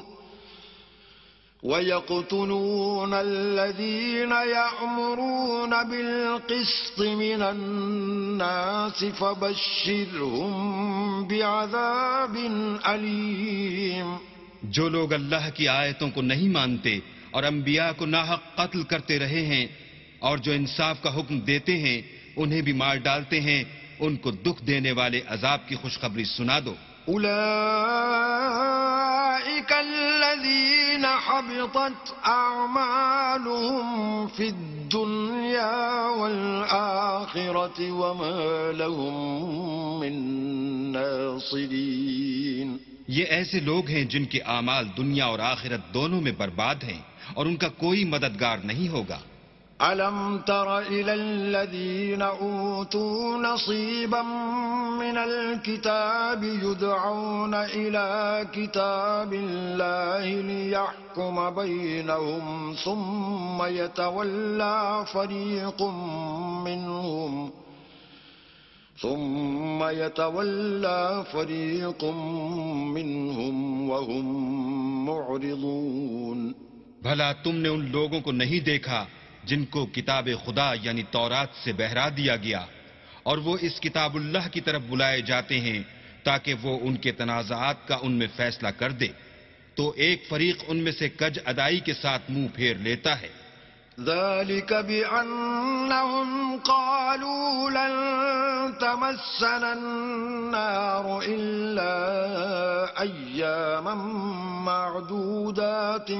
ويقتلون الذين يأمرون بالقسط من الناس فبشرهم بعذاب أليم. جو لوگ اللہ کی آیتوں کو نہیں مانتے اور انبیاء کو ناحق قتل کرتے رہے ہیں اور جو انصاف کا حکم دیتے ہیں انہیں بھی مار ڈالتے ہیں، ان کو دکھ دینے والے عذاب کی خوشخبری سنا دو. اولئک الذین حبطت اعمالهم فی الدنیا والآخرة وما لهم من ناصرین. یہ ایسے لوگ ہیں جن کے اعمال دنیا اور آخرت دونوں میں برباد ہیں اور ان کا کوئی مددگار نہیں ہوگا. أَلَمْ تَرَ إِلَى الَّذِينَ أُوتُوا نَصِيبًا مِنَ الْكِتَابِ يُدْعَوْنَ إِلَى كِتَابِ اللَّهِ لِيَحْكُمَ بَيْنَهُمْ ثُمَّ يَتَوَلَّى فَرِيقٌ مِّنْهُمْ ثم يتولى فريق منهم وهم معرضون. بھلا تم نے ان لوگوں کو نہیں دیکھا جن کو کتاب خدا یعنی تورات سے بہرا دیا گیا، اور وہ اس کتاب اللہ کی طرف بلائے جاتے ہیں تاکہ وہ ان کے تنازعات کا ان میں فیصلہ کر دے، تو ایک فریق ان میں سے کج ادائی کے ساتھ منہ پھیر لیتا ہے۔ ذلك بأنهم قالوا لن تمسنا النار إلا أياما معدودات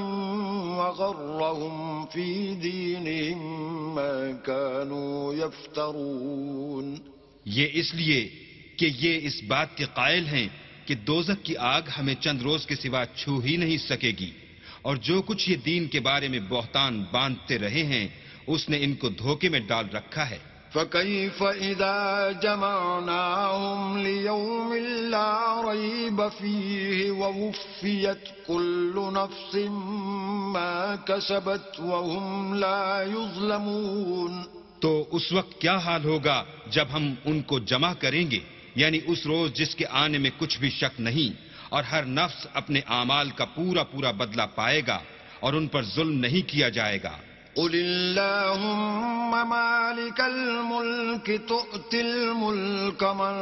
وغرهم في دينهم ما كانوا يفترون۔ یہ اس لیے کہ یہ اس بات کے قائل ہیں کہ دوزخ کی آگ ہمیں چند روز کے سوا چھو ہی نہیں سکے گی، اور جو کچھ یہ دین کے بارے میں بہتان باندھتے رہے ہیں اس نے ان کو دھوکے میں ڈال رکھا ہے۔ فَكَيْفَ إِذَا جَمَعْنَاهُمْ لِيَوْمٍ لَا رَيْبَ فِيهِ وَوُفِّيَتْ كُلُّ نَفْسٍ مَا كَسَبَتْ وَهُمْ لَا يُظْلَمُونَ۔ تو اس وقت کیا حال ہوگا جب ہم ان کو جمع کریں گے، یعنی اس روز جس کے آنے میں کچھ بھی شک نہیں، اور ہر نفس اپنے اعمال کا پورا پورا بدلہ پائے گا اور ان پر ظلم نہیں کیا جائے گا۔ قل اللهم مالك الملك تؤتي الملك من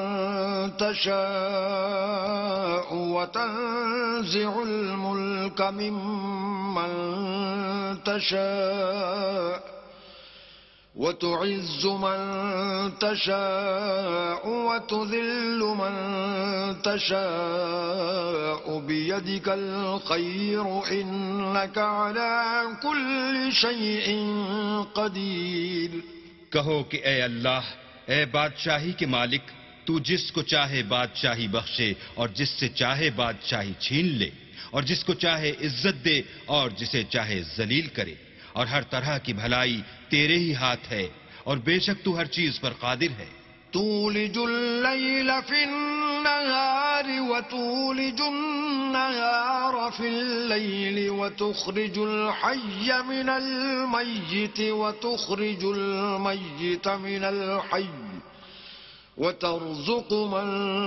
تشاء وتنزع الملك ممن تشاء وتعز من تشاء وتذل من تشاء بيدك الخير إنك على كل شيء قدير۔ کہو کہ اے اللہ، اے بادشاہی کے مالک، تو جس کو چاہے بادشاہی بخشے اور جس سے چاہے بادشاہی چھین لے، اور جس کو چاہے عزت دے اور جسے چاہے ذلیل کرے، اور ہر طرح کی بھلائی تیرے ہی ہاتھ ہے، اور بے شک تو ہر چیز پر قادر ہے۔ تولج اللیل فی النہار وتولج النہار فی اللیل وتخرج الحی من المیت وتخرج المیت من الحی وترزق من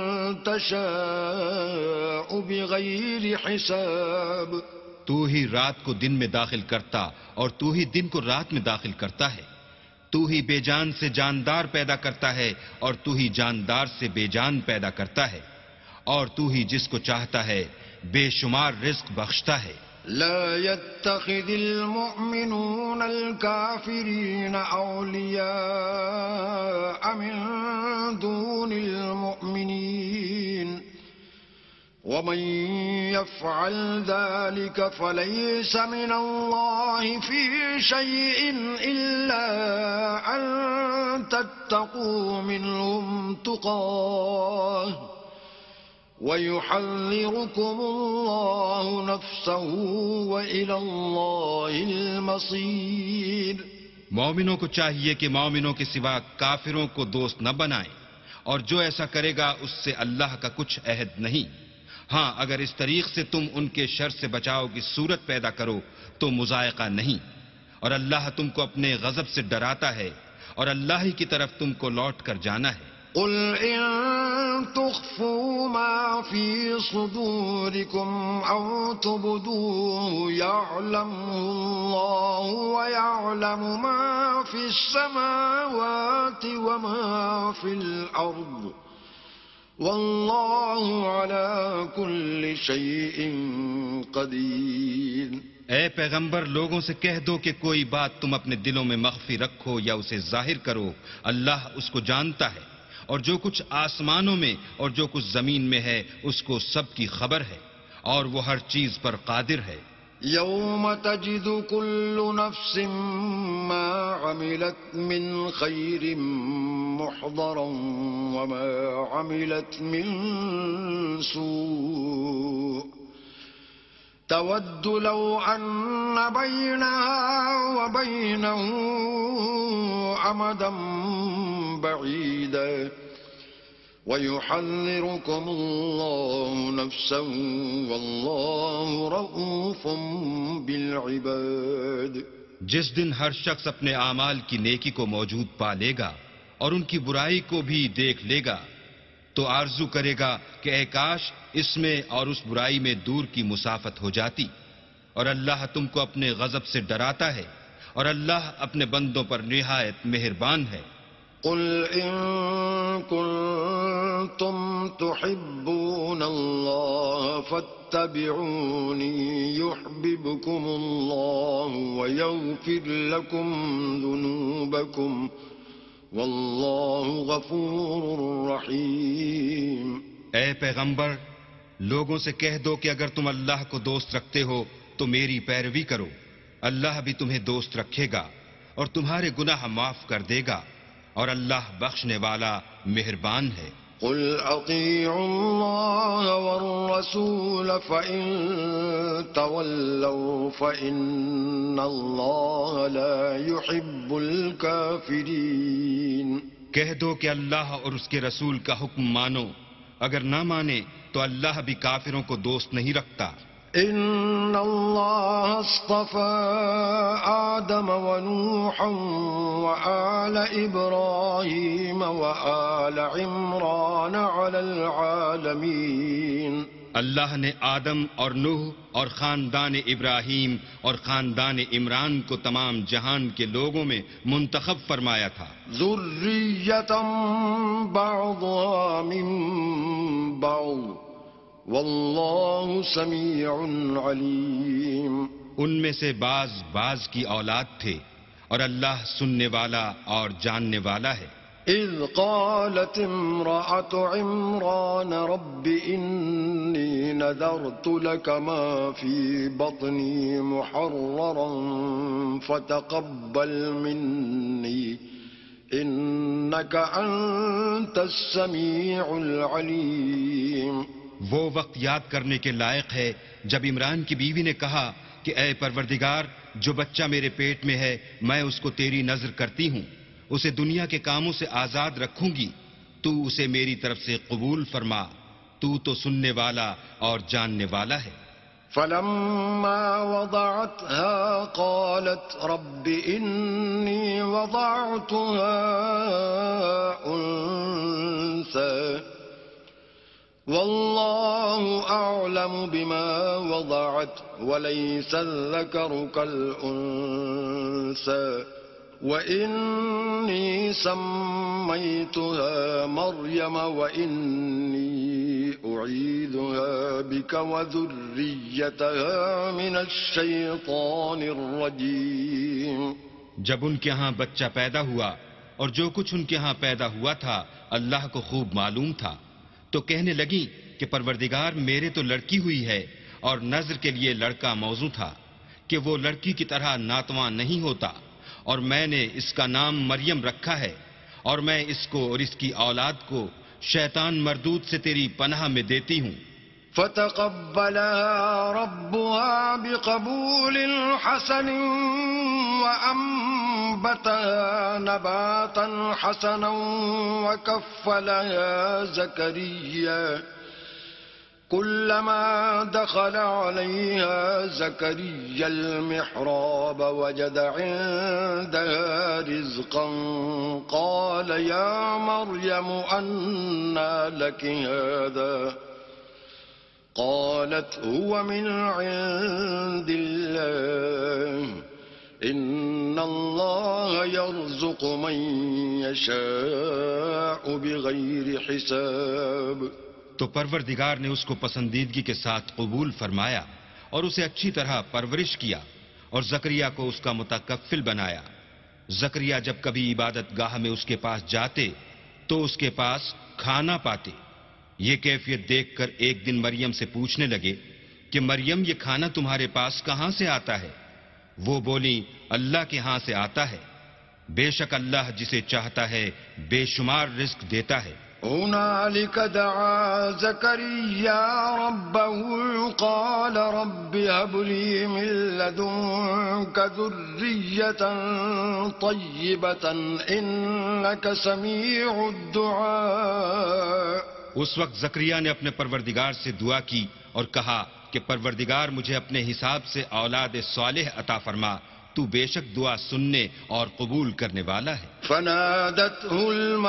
تشاء بغیر حساب۔ تو ہی رات کو دن میں داخل کرتا اور تو ہی دن کو رات میں داخل کرتا ہے، تو ہی بے جان سے جاندار پیدا کرتا ہے اور تو ہی جاندار سے بے جان پیدا کرتا ہے، اور تو ہی جس کو چاہتا ہے بے شمار رزق بخشتا ہے۔ لا يتخذ المؤمنون الكافرين أولياء من دون المؤمنين ومن يفعل ذلك فليس من الله في شيء إلا أن تتقوا منهم تقاه ويحذركم الله نفسه وإلى الله المصير۔ مومنوں کو چاہیے کہ مومنوں کے سوا کافروں کو دوست نہ بنائیں، اور جو ایسا کرے گا اس سے اللہ کا کچھ عہد نہیں۔ ہاں اگر اس طریق سے تم ان کے شر سے بچاؤ کی صورت پیدا کرو تو مذائقہ نہیں، اور اللہ تم کو اپنے غضب سے ڈراتا ہے، اور اللہ ہی کی طرف تم کو لوٹ کر جانا ہے۔ قل إن تخفوا ما في صدوركم أو تبدوه يعلمه الله ويعلم ما في السماوات وما في الأرض والله على كل شيء قدير۔ اے پیغمبر، لوگوں سے کہہ دو کہ کوئی بات تم اپنے دلوں میں مخفی رکھو یا اسے ظاہر کرو، اللہ اس کو جانتا ہے، اور جو کچھ آسمانوں میں اور جو کچھ زمین میں ہے اس کو سب کی خبر ہے، اور وہ ہر چیز پر قادر ہے۔ یوم تجد كل نفس ما عملت من خير محضرا وما عملت من سوء تود لو أن بينها وبينه أمدا بعيدا ويحذركم الله نفسه والله رؤوف بالعباد۔ جس دن ہر شخص اپنے اعمال کی نیکی کو موجود پا لے گا اور ان کی برائی کو بھی دیکھ لے گا تو آرزو کرے گا کہ اے کاش اس میں اور اس برائی میں دور کی مسافت ہو جاتی، اور اللہ تم کو اپنے غضب سے ڈراتا ہے اور اللہ اپنے بندوں پر نہایت مہربان ہے۔ قل إن كنتم تحبون الله فاتبعوني يحببكم الله ويغفر لكم ذنوبكم والله غفور رحيم۔ اے پیغمبر، لوگوں سے کہہ دو کہ اگر تم اللہ کو دوست رکھتے ہو تو میری پیروی کرو، اللہ بھی تمہیں دوست رکھے گا اور تمہارے گناہ معاف کر دے گا، اور اللہ بخشنے والا مہربان ہے۔ قل اطیعوا اللہ والرسول فإن تولوا فإن اللہ لا يحب الكافرین۔ کہہ دو کہ اللہ اور اس کے رسول کا حکم مانو، اگر نہ مانے تو اللہ بھی کافروں کو دوست نہیں رکھتا۔ ان اللہ اصطفى آدم ونوحا وآل ابراہیم وآل عمران علی العالمین۔ اللہ نے آدم اور نوح اور خاندان ابراہیم اور خاندان عمران کو تمام جہان کے لوگوں میں منتخب فرمایا تھا۔ ذریۃ بعضها من بعض واللہ سمیع علیم۔ ان میں سے بعض بعض کی اولاد تھے اور اللہ سننے والا اور جاننے والا ہے۔ اذ قالت امرأة عمران رب انی نذرت لك ما في بطنی محررا فتقبل منی انك انت السمیع العلیم۔ وہ وقت یاد کرنے کے لائق ہے جب عمران کی بیوی نے کہا کہ اے پروردگار، جو بچہ میرے پیٹ میں ہے میں اس کو تیری نذر کرتی ہوں، اسے دنیا کے کاموں سے آزاد رکھوں گی، تو اسے میری طرف سے قبول فرما، تو تو سننے والا اور جاننے والا ہے۔ فلما وضعتها قالت رب إني وضعتها أنثى والله أعلم بما وضعت وليس الذكر كالأنثى وإني سميتها مريم وإني أعيذها بك وذريتها من الشيطان الرجيم۔ جب ان کے ہاں بچہ پیدا ہوا اور جو کچھ ان کے ہاں پیدا ہوا تھا اللہ کو خوب معلوم تھا، تو کہنے لگی کہ پروردگار میرے تو لڑکی ہوئی ہے، اور نذر کے لیے لڑکا موضوع تھا کہ وہ لڑکی کی طرح ناتواں نہیں ہوتا، اور میں نے اس کا نام مریم رکھا ہے، اور میں اس کو اور اس کی اولاد کو شیطان مردود سے تیری پناہ میں دیتی ہوں۔ فتقبلها ربها بقبول حسن وأنبتها نباتا حسنا وكفلها زكريا كلما دخل عليها زكريا المحراب وجد عندها رزقا قال يا مريم أنى لك هذا قالت هو من عند الله إن الله يرزق من يشاء بغير حساب۔ تو پروردگار نے اس کو پسندیدگی کے ساتھ قبول فرمایا اور اسے اچھی طرح پرورش کیا اور زکریا کو اس کا متکفل بنایا۔ زکریا جب کبھی عبادت گاہ میں اس کے پاس جاتے تو اس کے پاس کھانا پاتے۔ یہ کیفیت دیکھ کر ایک دن مریم سے پوچھنے لگے کہ مریم یہ کھانا تمہارے پاس کہاں سے آتا ہے؟ وہ بولی اللہ کے ہاں سے آتا ہے، بے شک اللہ جسے چاہتا ہے بے شمار رزق دیتا ہے۔ هنالك دعا زكريا ربه قال رب هب لي من لدنك ذرية طيبة إنك سميع الدعاء۔ اس وقت زکریا نے اپنے پروردگار سے دعا کی اور کہا کہ پروردگار مجھے اپنے حساب سے اولاد صالح عطا فرما، تو بے شک دعا سننے اور قبول کرنے والا ہے۔ فنادته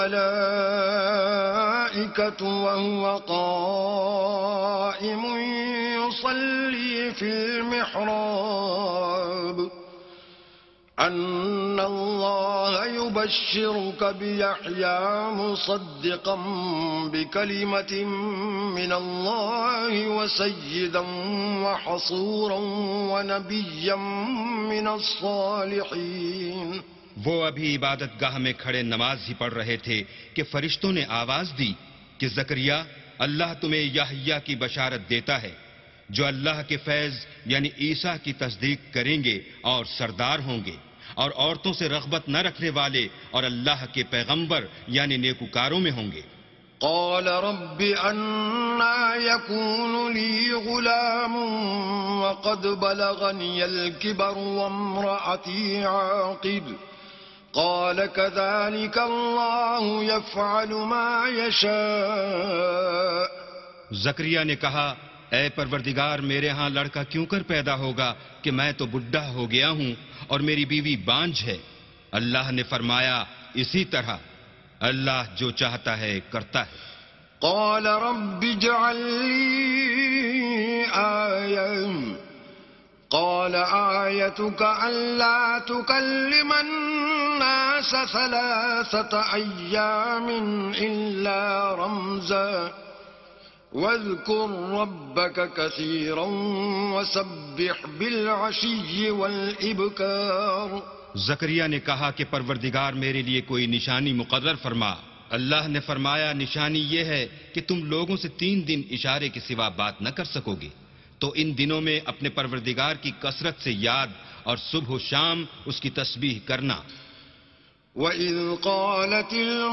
الملائكة وهو قائم يصلي في المحراب أن الله يبشرك بيحيى مصدقا بكلمة من الله وسيدا وحصورا ونبيا من الصالحين. وہ ابھی عبادت گاہ میں کھڑے نماز ہی پڑھ رہے تھے کہ فرشتوں نے آواز دی کہ زکریا، اللہ تمہیں یحییٰ کی بشارت دیتا ہے جو اللہ کے فیض یعنی عیسیٰ کی تصدیق کریں گے اور سردار ہوں گے اور عورتوں سے رغبت نہ رکھنے والے اور اللہ کے پیغمبر یعنی نیکوکاروں میں ہوں گے. قال رب أنا يكون لي غلام وقد بلغني الكبر وامرأتي عاقر قال كذلك الله يفعل ما يشاء. زکریا نے کہا، اے پروردگار، میرے ہاں لڑکا کیوں کر پیدا ہوگا کہ میں تو بڈھا ہو گیا ہوں اور میری بیوی بانجھ ہے. اللہ نے فرمایا، اسی طرح اللہ جو چاہتا ہے کرتا ہے. قال رب اجعل لي آية قال آيتك ألا تكلم الناس ثلاثة أيام إلا رمزا واذكر ربك كثيرا وسبح بالعشي والإبكار. زکریا نے کہا کہ پروردگار میرے لیے کوئی نشانی مقرر فرما. اللہ نے فرمایا، نشانی یہ ہے کہ تم لوگوں سے تین دن اشارے کے سوا بات نہ کر سکو گے، تو ان دنوں میں اپنے پروردگار کی کثرت سے یاد اور صبح و شام اس کی تسبیح کرنا. وَإِذْ قَالَتِ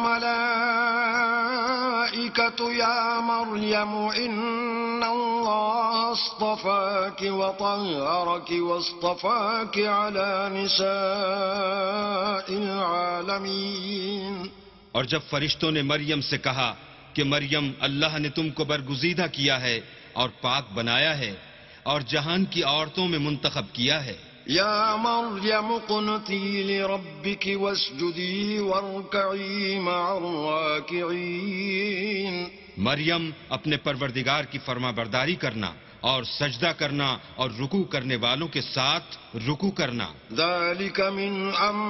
الْمَلَائِكَةُ يَا مَرْيَمُ إِنَّ اللَّهَ اصْطَفَاكِ وَطَهَّرَكِ وَاصْطَفَاكِ عَلَى نِسَاءِ الْعَالَمِينَ. اور جب فرشتوں نے مریم سے کہا کہ مریم، اللہ نے تم کو برگزیدہ کیا ہے اور پاک بنایا ہے اور جہان کی عورتوں میں منتخب کیا ہے. یا مریم اقنتی لربک واسجدی وارکعی مع الراکعین. مریم، اپنے پروردگار کی فرما برداری کرنا اور سجدہ کرنا اور رکوع کرنے والوں کے ساتھ رکوع کرنا. ذالک من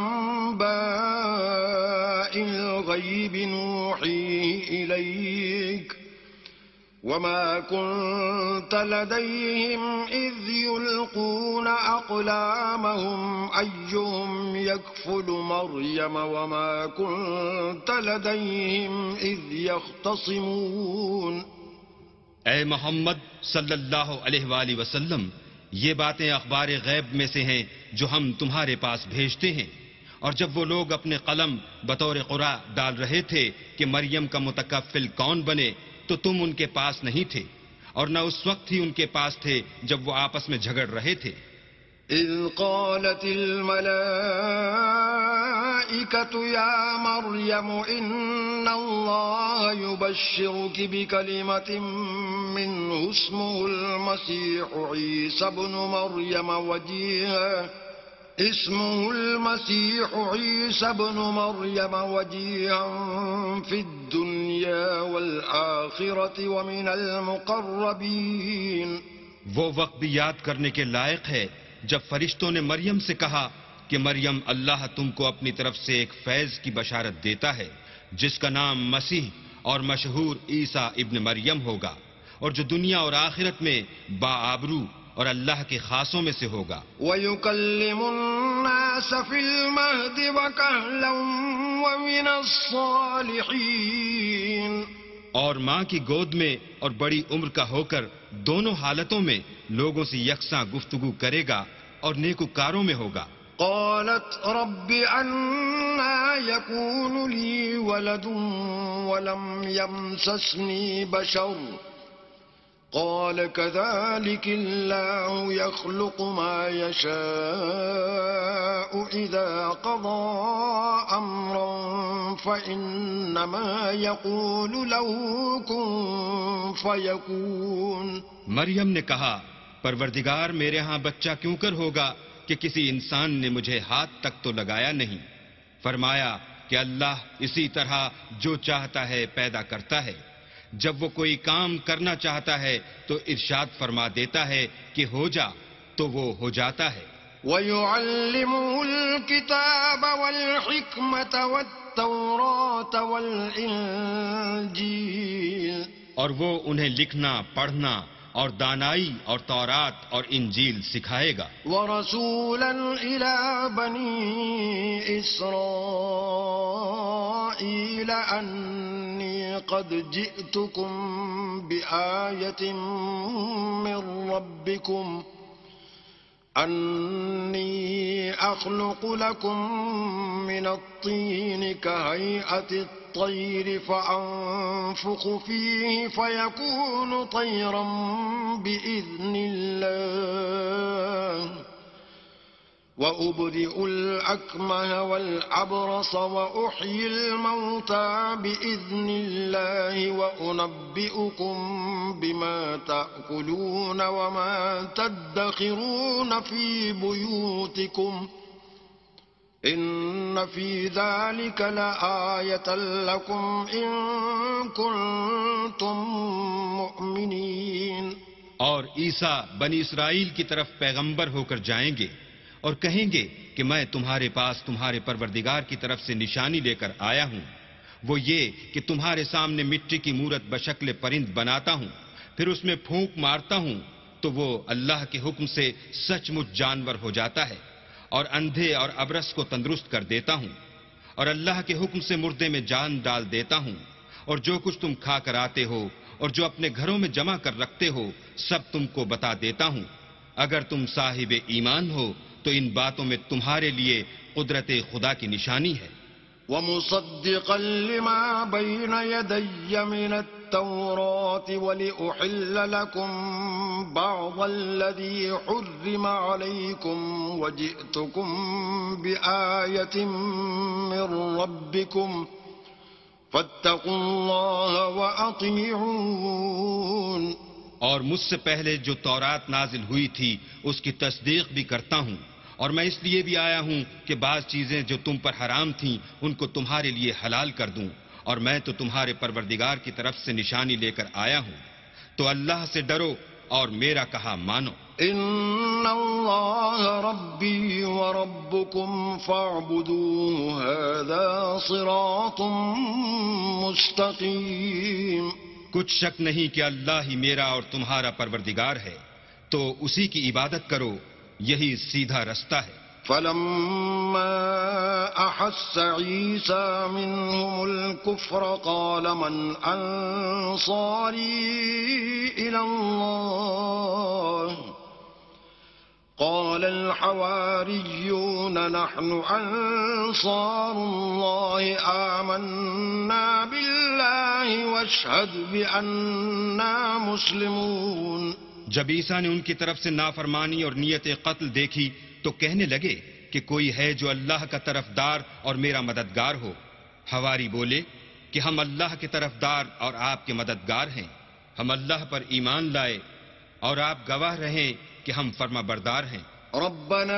انباء الغیب نوحیہ الیک وما كنت لديهم إذ يلقون أقلامهم أيهم يكفل مريم وما كنت لديهم إذ يختصمون. اے محمد صلی اللہ علیہ وآلہ وسلم، یہ باتیں اخبار غیب میں سے ہیں جو ہم تمہارے پاس بھیجتے ہیں. اور جب وہ لوگ اپنے قلم بطور قرعہ ڈال رہے تھے کہ مریم کا متکفل کون بنے تو تم ان کے پاس نہیں تھے، اور نہ اس وقت ہی ان کے پاس تھے جب وہ آپس میں جھگڑ رہے تھے. اذ قالت الملائکة یا مریم ان اللہ یبشرک بکلمت منہ اسمہ المسیح عیسی ابن مریم وجیہا اسمه المسيح عيسى ابن مريم وجيها في الدنيا والآخرة ومن المقربين. وہ وقت بھی یاد کرنے کے لائق ہے جب فرشتوں نے مریم سے کہا کہ مریم، اللہ تم کو اپنی طرف سے ایک فیض کی بشارت دیتا ہے جس کا نام مسیح اور مشہور عیسیٰ ابن مریم ہوگا، اور جو دنیا اور آخرت میں باآبرو اور اللہ کے خاصوں میں سے ہوگا. وَيُكَلِّمُ النَّاسَ فِي الْمَهْدِ وَكَهْلًا وَمِنَ الصَّالِحِينَ. اور ماں کی گود میں اور بڑی عمر کا ہو کر دونوں حالتوں میں لوگوں سے یکساں گفتگو کرے گا اور نیکوکاروں میں ہوگا. قالت رب أنا يكون لي ولد ولم يمسسني بشر قال كذلك الله يخلق ما يشاء إذا قضى أمرا فإنما يقول له كن فيكون. مریم نے کہا، پروردگار میرے ہاں بچہ کیوں کر ہوگا کہ کسی انسان نے مجھے ہاتھ تک تو لگایا نہیں. فرمایا کہ اللہ اسی طرح جو چاہتا ہے پیدا کرتا ہے. جب وہ کوئی کام کرنا چاہتا ہے تو ارشاد فرما دیتا ہے کہ ہو جا، تو وہ ہو جاتا ہے. ويعلمه الكتاب والحكمة والتوراة والإنجيل اور وہ انہیں لکھنا پڑھنا اور دانائی اور تورات اور انجیل سکھائے گا. ورسولا إلى بني إسرائيل أني قد جئتكم بآية من ربكم أني أخلق لكم من الطين كهيئة الطير فأنفخ فيه فيكون طيرا بإذن الله وأبرئ الأكمه والأبرص وأحيي الموتى بإذن الله وأنبئكم بما تأكلون وما تدخرون في بيوتكم إن في ذلك لآية لكم إن كنتم مؤمنين. اور عیسیٰ بنی اسرائیل کی طرف پیغمبر ہو کر جائیں گے اور کہیں گے کہ میں تمہارے پاس تمہارے پروردگار کی طرف سے نشانی لے کر آیا ہوں. وہ یہ کہ تمہارے سامنے مٹی کی مورت بشکل پرند بناتا ہوں، پھر اس میں پھونک مارتا ہوں تو وہ اللہ کے حکم سے سچ مچ جانور ہو جاتا ہے، اور اندھے اور ابرس کو تندرست کر دیتا ہوں، اور اللہ کے حکم سے مردے میں جان ڈال دیتا ہوں، اور جو کچھ تم کھا کر آتے ہو اور جو اپنے گھروں میں جمع کر رکھتے ہو سب تم کو بتا دیتا ہوں. اگر تم صاحب ایمان ہو تو ان باتوں میں تمہارے لیے قدرت خدا کی نشانی ہے. ومصدقا لما بين يدي من التوراة ولأحل لكم بعض الذي حرم عليكم وجئتكم بآية من ربكم فاتقوا الله وأطيعون. اور مجھ سے پہلے جو تورات نازل ہوئی تھی اس کی تصدیق بھی کرتا ہوں، اور میں اس لیے بھی آیا ہوں کہ بعض چیزیں جو تم پر حرام تھیں ان کو تمہارے لیے حلال کر دوں، اور میں تو تمہارے پروردگار کی طرف سے نشانی لے کر آیا ہوں. تو اللہ سے ڈرو اور میرا کہا مانو. ان اللہ ربی وربکم فاعبدوه هذا صراط مستقیم. کچھ شک نہیں کہ اللہ ہی میرا اور تمہارا پروردگار ہے، تو اسی کی عبادت کرو، یہی سیدھا رستہ ہے. فلما احس عیسیٰ منهم الكفر قال من انصاری الى اللہ قال الحواریون نحن انصار اللہ آمنا باللہ واشہد بأننا مسلمون. جب عیسیٰ نے ان کی طرف سے نافرمانی اور نیت قتل دیکھی تو کہنے لگے کہ کوئی ہے جو اللہ کا طرفدار اور میرا مددگار ہو. حواری بولے کہ ہم اللہ کے طرفدار اور آپ کے مددگار ہیں، ہم اللہ پر ایمان لائے اور آپ گواہ رہیں کہ ہم فرما بردار ہیں. ربنا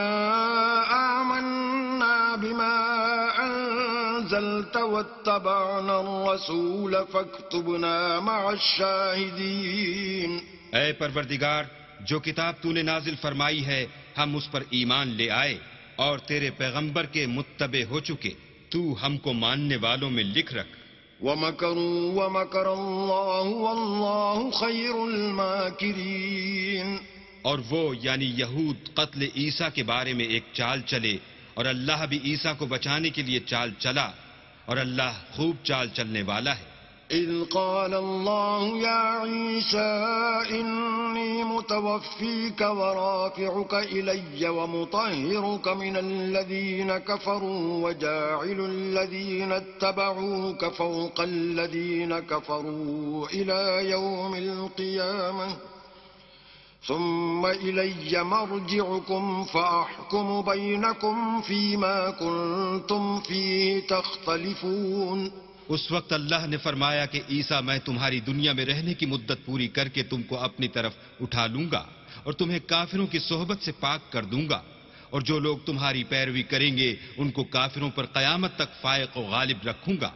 آمنا بما انزلت واتبعنا الرسول فاكتبنا مع الشاہدین. اے پروردگار، جو کتاب تو نے نازل فرمائی ہے ہم اس پر ایمان لے آئے اور تیرے پیغمبر کے متبع ہو چکے، تو ہم کو ماننے والوں میں لکھ رکھ. وَمَكَرُوا وَمَكَرَ اللَّهُ وَاللَّهُ خَيْرُ الْمَاكِرِينَ. اور وہ یعنی یہود قتل عیسیٰ کے بارے میں ایک چال چلے اور اللہ بھی عیسیٰ کو بچانے کے لیے چال چلا، اور اللہ خوب چال چلنے والا ہے. اذ قال اللہ یا عیسیٰ انی متوفیک ورافعک الی ومطہرک من الذین کفروا وجاعل الذین اتبعوک فوق الذین کفروا الی یوم القیامہ ثم إلي مرجعكم فأحكم بينكم فيما كنتم فيه تختلفون. اس وقت اللہ نے فرمایا کہ عیسیٰ میں تمہاری دنیا میں رہنے کی مدت پوری کر کے تم کو اپنی طرف اٹھا لوں گا اور تمہیں کافروں کی صحبت سے پاک کر دوں گا، اور جو لوگ تمہاری پیروی کریں گے ان کو کافروں پر قیامت تک فائق و غالب رکھوں گا.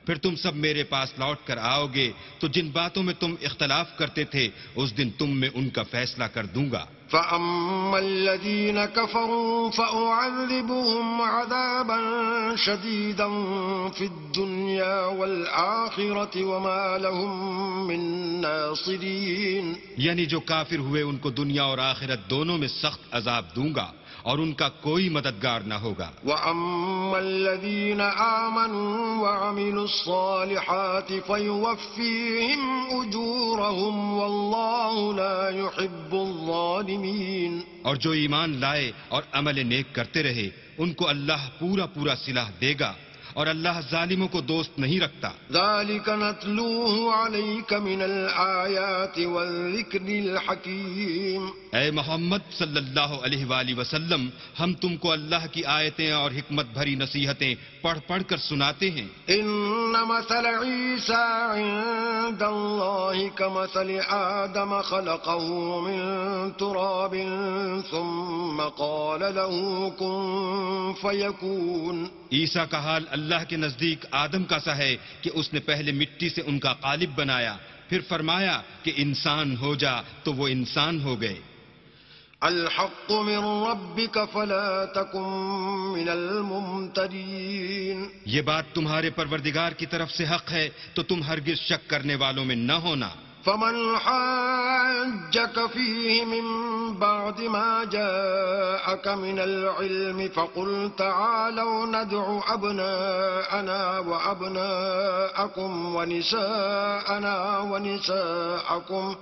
پھر تم سب میرے پاس لوٹ کر آؤ گے تو جن باتوں میں تم اختلاف کرتے تھے اس دن تم میں ان کا فیصلہ کر دوں گا. فَأَمَّا الَّذِينَ كَفَرُوا فَأُعَذِّبُهُمْ عَذَابًا شَدِيدًا فِي الدُّنْيَا وَالْآخِرَةِ وَمَا لَهُم مِّن نَّاصِرِينَ. یعنی جو کافر ہوئے ان کو دنیا اور آخرت دونوں میں سخت عذاب دوں گا اور ان کا کوئی مددگار نہ ہوگا. وَأَمَّا الَّذِينَ آمَنُوا وَعَمِلُوا الصَّالِحَاتِ فَيُوَفِّيهِمْ أُجُورَهُمْ وَاللَّهُ لَا يُحِبُّ الظَّالِمِينَ. اور جو ایمان لائے اور عمل نیک کرتے رہے ان کو اللہ پورا پورا صلہ دے گا اور اللہ ظالموں کو دوست نہیں رکھتا. ذَلِكَ نَتْلُوهُ عَلَيْكَ مِنَ الْآيَاتِ وَالذِّكْرِ الْحَكِيمِ. اے محمد صلی اللہ علیہ وآلہ وسلم ہم تم کو اللہ کی آیتیں اور حکمت بھری نصیحتیں پڑھ پڑھ کر سناتے ہیں. إِنَّ مَثَلَ عِيسَىٰ عِندَ اللَّهِ كَمَثَلِ آدَمَ خَلَقَهُ مِن تُرَابٍ ثُمَّ قَالَ لَهُ كُن فَيَكُونُ. عیسیٰ کا حال اللہ کے نزدیک آدم کا سا ہے کہ اس نے پہلے مٹی سے ان کا قالب بنایا پھر فرمایا کہ انسان ہو جا تو وہ انسان ہو گئے. الحق من ربك فلا تكن من الممترين. یہ بات تمہارے پروردگار کی طرف سے حق ہے تو تم ہرگز شک کرنے والوں میں نہ ہونا. فمن حاجك فيه من بعد ما جاءك من العلم فقل تعالوا ندع أبناءنا وأبناءكم ونساءنا ونساءكم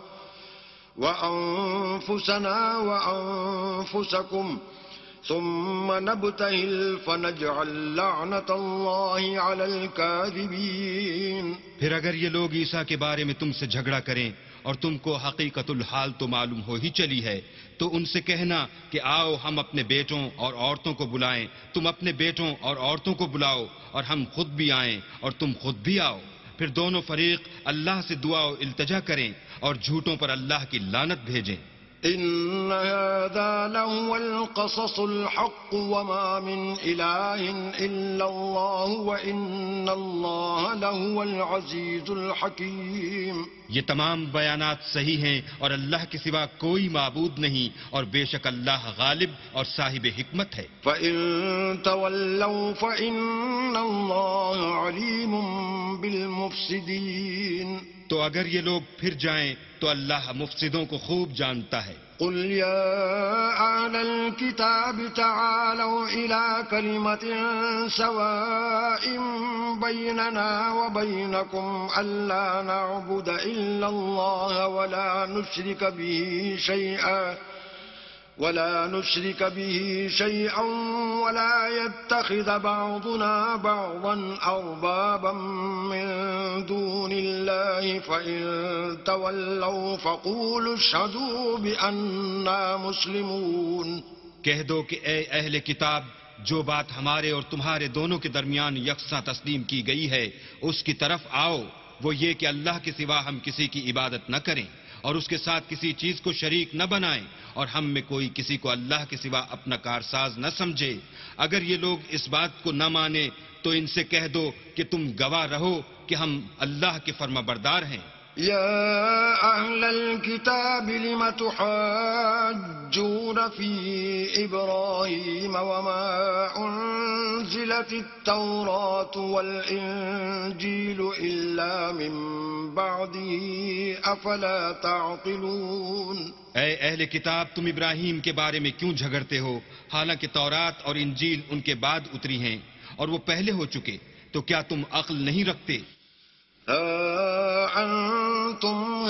وأنفسنا وأنفسكم ثم نبتهل فنجعل لعنة الله على الكاذبين. پھر اگر یہ لوگ عیسیٰ کے بارے میں تم سے جھگڑا کریں اور تم کو حقیقت الحال تو معلوم ہو ہی چلی ہے تو ان سے کہنا کہ آؤ ہم اپنے بیٹوں اور عورتوں کو بلائیں، تم اپنے بیٹوں اور عورتوں کو بلاؤ اور ہم خود بھی آئیں اور تم خود بھی آؤ. پھر دونوں فریق اللہ سے دعا و التجا کریں اور جھوٹوں پر اللہ کی لعنت بھیجیں. إن هذا لهو القصص الحق وما من إله إلا الله وإن الله لهو العزيز الحكيم. یہ تمام بیانات صحیح ہیں اور اللہ کے سوا کوئی معبود نہیں اور بے شک اللہ غالب اور صاحب حکمت ہے. فَإِن تَوَلَّوْا فَإِنَّ اللَّهَ عَلِيمٌ بِالْمُفْسِدِينَ. تو اگر یہ لوگ پھر جائیں تو اللہ مفسدوں کو خوب جانتا ہے. قل يا أهل الكتاب تعالوا إلى كلمة سواء بيننا وبينكم ألا نعبد إلا الله ولا نشرك به شيئا ولا نشرك به شيئا ولا يتخذ بعضنا بعضا أربابا من دون الله فإن تولوا فقولوا اشهدوا بأننا مسلمون. کہہ دو کہ اے اہل کتاب جو بات ہمارے اور تمہارے دونوں کے درمیان یکساں تسلیم کی گئی ہے اس کی طرف آؤ، وہ یہ کہ اللہ کے سوا ہم کسی کی عبادت نہ کریں اور اس کے ساتھ کسی چیز کو شریک نہ بنائیں اور ہم میں کوئی کسی کو اللہ کے سوا اپنا کارساز نہ سمجھے. اگر یہ لوگ اس بات کو نہ مانے تو ان سے کہہ دو کہ تم گواہ رہو کہ ہم اللہ کے فرما بردار ہیں. يا أهل الكتاب لم تحاجون في إبراهيم وما أنزلت التوراة والإنجيل إلا من بعده أفلا تعقلون. اے اہل کتاب تم ابراہیم کے بارے میں کیوں جھگڑتے ہو حالانکہ تورات اور انجیل ان کے بعد اتری ہیں اور وہ پہلے ہو چکے، تو کیا تم عقل نہیں رکھتے؟ أنتم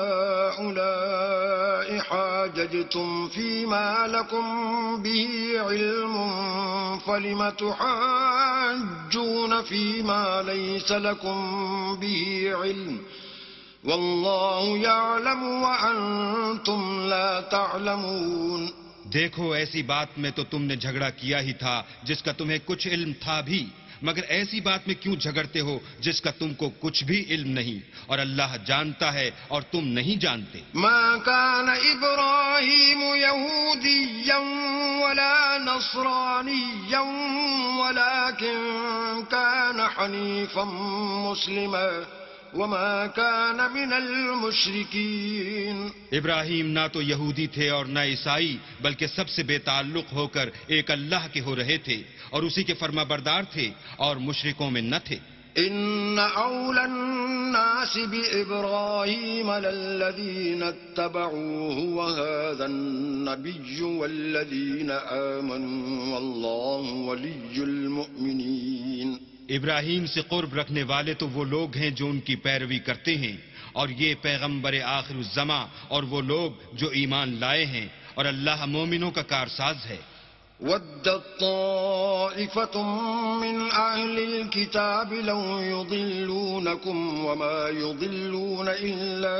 هؤلاء حاججتم فيما لكم به علم فلم تحاجون فيما ليس لكم به علم والله يعلم وأنتم لا تعلمون. دیکھو ایسی بات میں تو تم نے جھگڑا کیا ہی تھا جس کا تمہیں کچھ علم تھا بھی، مگر ایسی بات میں کیوں جھگڑتے ہو جس کا تم کو کچھ بھی علم نہیں، اور اللہ جانتا ہے اور تم نہیں جانتے۔ ما كان إبراهيم يهوديا ولا نصرانيا ولكن كان حنيفا مسلما وما كان من المشركين۔ ابراہیم نہ تو یہودی تھے اور نہ عیسائی، بلکہ سب سے بے تعلق ہو کر ایک اللہ کے ہو رہے تھے اور اسی کے فرما بردار تھے اور مشرکوں میں نہ تھے۔ إن أولى الناس بإبراهيم للذين اتبعوه وهذا النبي والذين آمنوا والله ولي المؤمنين۔ ابراہیم سے قرب رکھنے والے تو وہ لوگ ہیں جو ان کی پیروی کرتے ہیں، اور یہ پیغمبر آخر الزماں اور وہ لوگ جو ایمان لائے ہیں، اور اللہ مومنوں کا کارساز ہے۔ ودت طائفة من أهل الكتاب لو يضلونكم وما يضلون إلا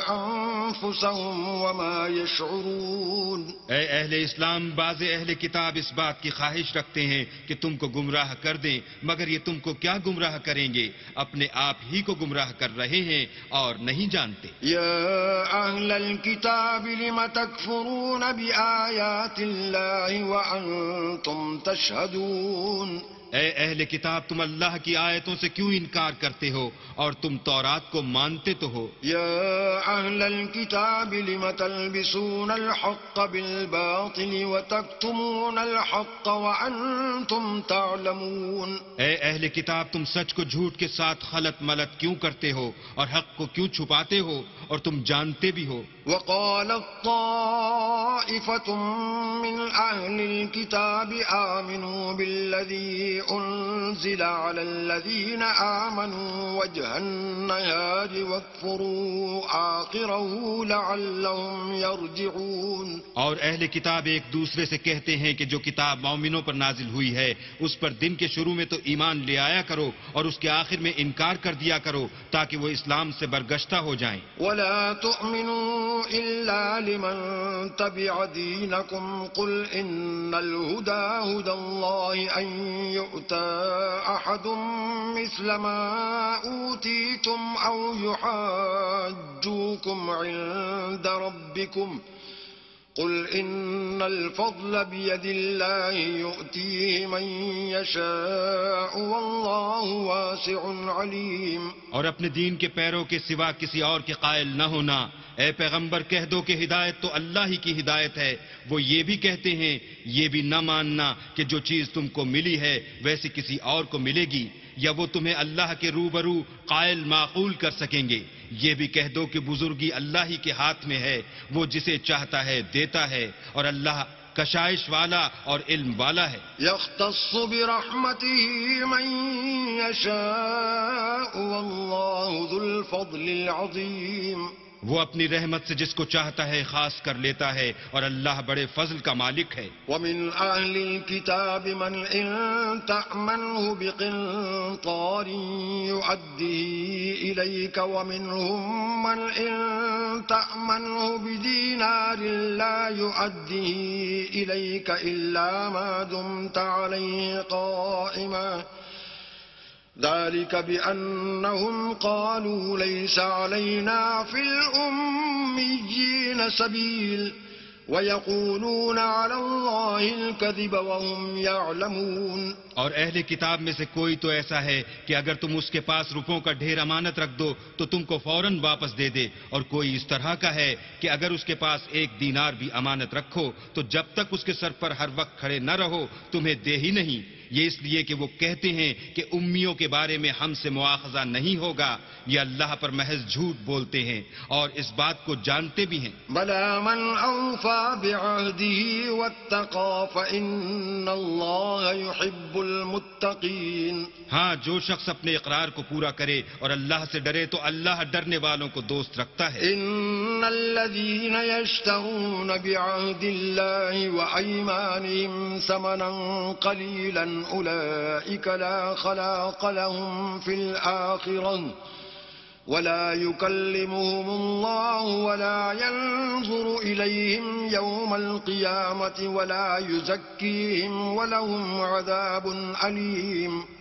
أنفسهم وما يشعرون۔ اے اہل اسلام، بعض اہل کتاب اس بات کی خواہش رکھتے ہیں کہ تم کو گمراہ کر دیں، مگر یہ تم کو کیا گمراہ کریں گے، اپنے آپ ہی کو گمراہ کر رہے ہیں اور نہیں جانتے۔ يا أهل الكتاب لم تكفرون بآيات الله وأنتم تشهدون۔ اے اہل کتاب، تم اللہ کی آیتوں سے کیوں انکار کرتے ہو اور تم تورات کو مانتے تو ہو۔ يا أهل الكتاب لم تلبسون الحق بالباطل وتكتمون الحق وأنتم تعلمون۔ اے اہل کتاب، تم سچ کو جھوٹ کے ساتھ خلط ملط کیوں کرتے ہو اور حق کو کیوں چھپاتے ہو اور تم جانتے بھی ہو۔ وقالت طائفة من أهل الكتاب آمنوا بالذي أنزل على الذين آمنوا وجه النهار واكفروا آخره لعلهم يرجعون۔ اور اہل کتاب ایک دوسرے سے کہتے ہیں کہ جو کتاب مومنوں پر نازل ہوئی ہے اس پر دن کے شروع میں تو ایمان لے آیا کرو اور اس کے آخر میں انکار کر دیا کرو تاکہ وہ اسلام سے برگشتہ ہو جائیں۔ ولا تؤمنوا إلا لمن تبع دينكم قل إن الهدى هدى الله أن يؤتى أحد مثل ما أوتيتم أو يحاجوكم عند ربكم قل إن الفضل بيد الله يؤتيه من يشاء والله واسع عليم۔ اور اپنے دین کے پیروں کے سوا کسی اور کے قائل نہ ہونا۔ اے پیغمبر کہہ دو کہ ہدایت تو اللہ ہی کی ہدایت ہے۔ وہ یہ بھی کہتے ہیں یہ بھی نہ ماننا کہ جو چیز تم کو ملی ہے ویسی کسی اور کو ملے گی، یا وہ تمہیں اللہ کے روبرو قائل معقول کر سکیں گے۔ یہ بھی کہہ دو کہ بزرگی اللہ ہی کے ہاتھ میں ہے، وہ جسے چاہتا ہے دیتا ہے، اور اللہ کشائش والا اور علم والا ہے۔ يختص برحمته من يشاء والله ذو الفضل العظيم۔ وہ اپنی رحمت سے جس کو چاہتا ہے خاص کر لیتا ہے اور اللہ بڑے فضل کا مالک ہے۔ ومن أهل الكتاب من إن تأمنه بقنطار يؤديه إليك ومنهم من إن تأمنه بدينار لا يؤديه إليك إلا ما دمت عليه قائما ذلك بأنهم قالوا ليس علينا في الأميين سبيل ويقولون على الله الكذب وهم يعلمون۔ اور اہل کتاب میں سے کوئی تو ایسا ہے کہ اگر تم اس کے پاس روپوں کا ڈھیر امانت رکھ دو تو تم کو فوراً واپس دے دے، اور کوئی اس طرح کا ہے کہ اگر اس کے پاس ایک دینار بھی امانت رکھو تو جب تک اس کے سر پر ہر وقت کھڑے نہ رہو تمہیں دے ہی نہیں۔ یہ اس لیے کہ وہ کہتے ہیں کہ امیوں کے بارے میں ہم سے مواخذہ نہیں ہوگا، یہ اللہ پر محض جھوٹ بولتے ہیں اور اس بات کو جانتے بھی ہیں۔ بلى من أوفى بعهده واتقى فإن الله يحب المتقين۔ ہاں، جو شخص اپنے اقرار کو پورا کرے اور اللہ سے ڈرے تو اللہ ڈرنے والوں کو دوست رکھتا ہے۔ إن الذين يشترون بعهد الله وأيمانهم ثمنا قليلا أولئك لا خلاق لهم في الآخرة ولا يكلمهم الله ولا ينظر إليهم يوم القيامة ولا يزكيهم ولهم عذاب أليم۔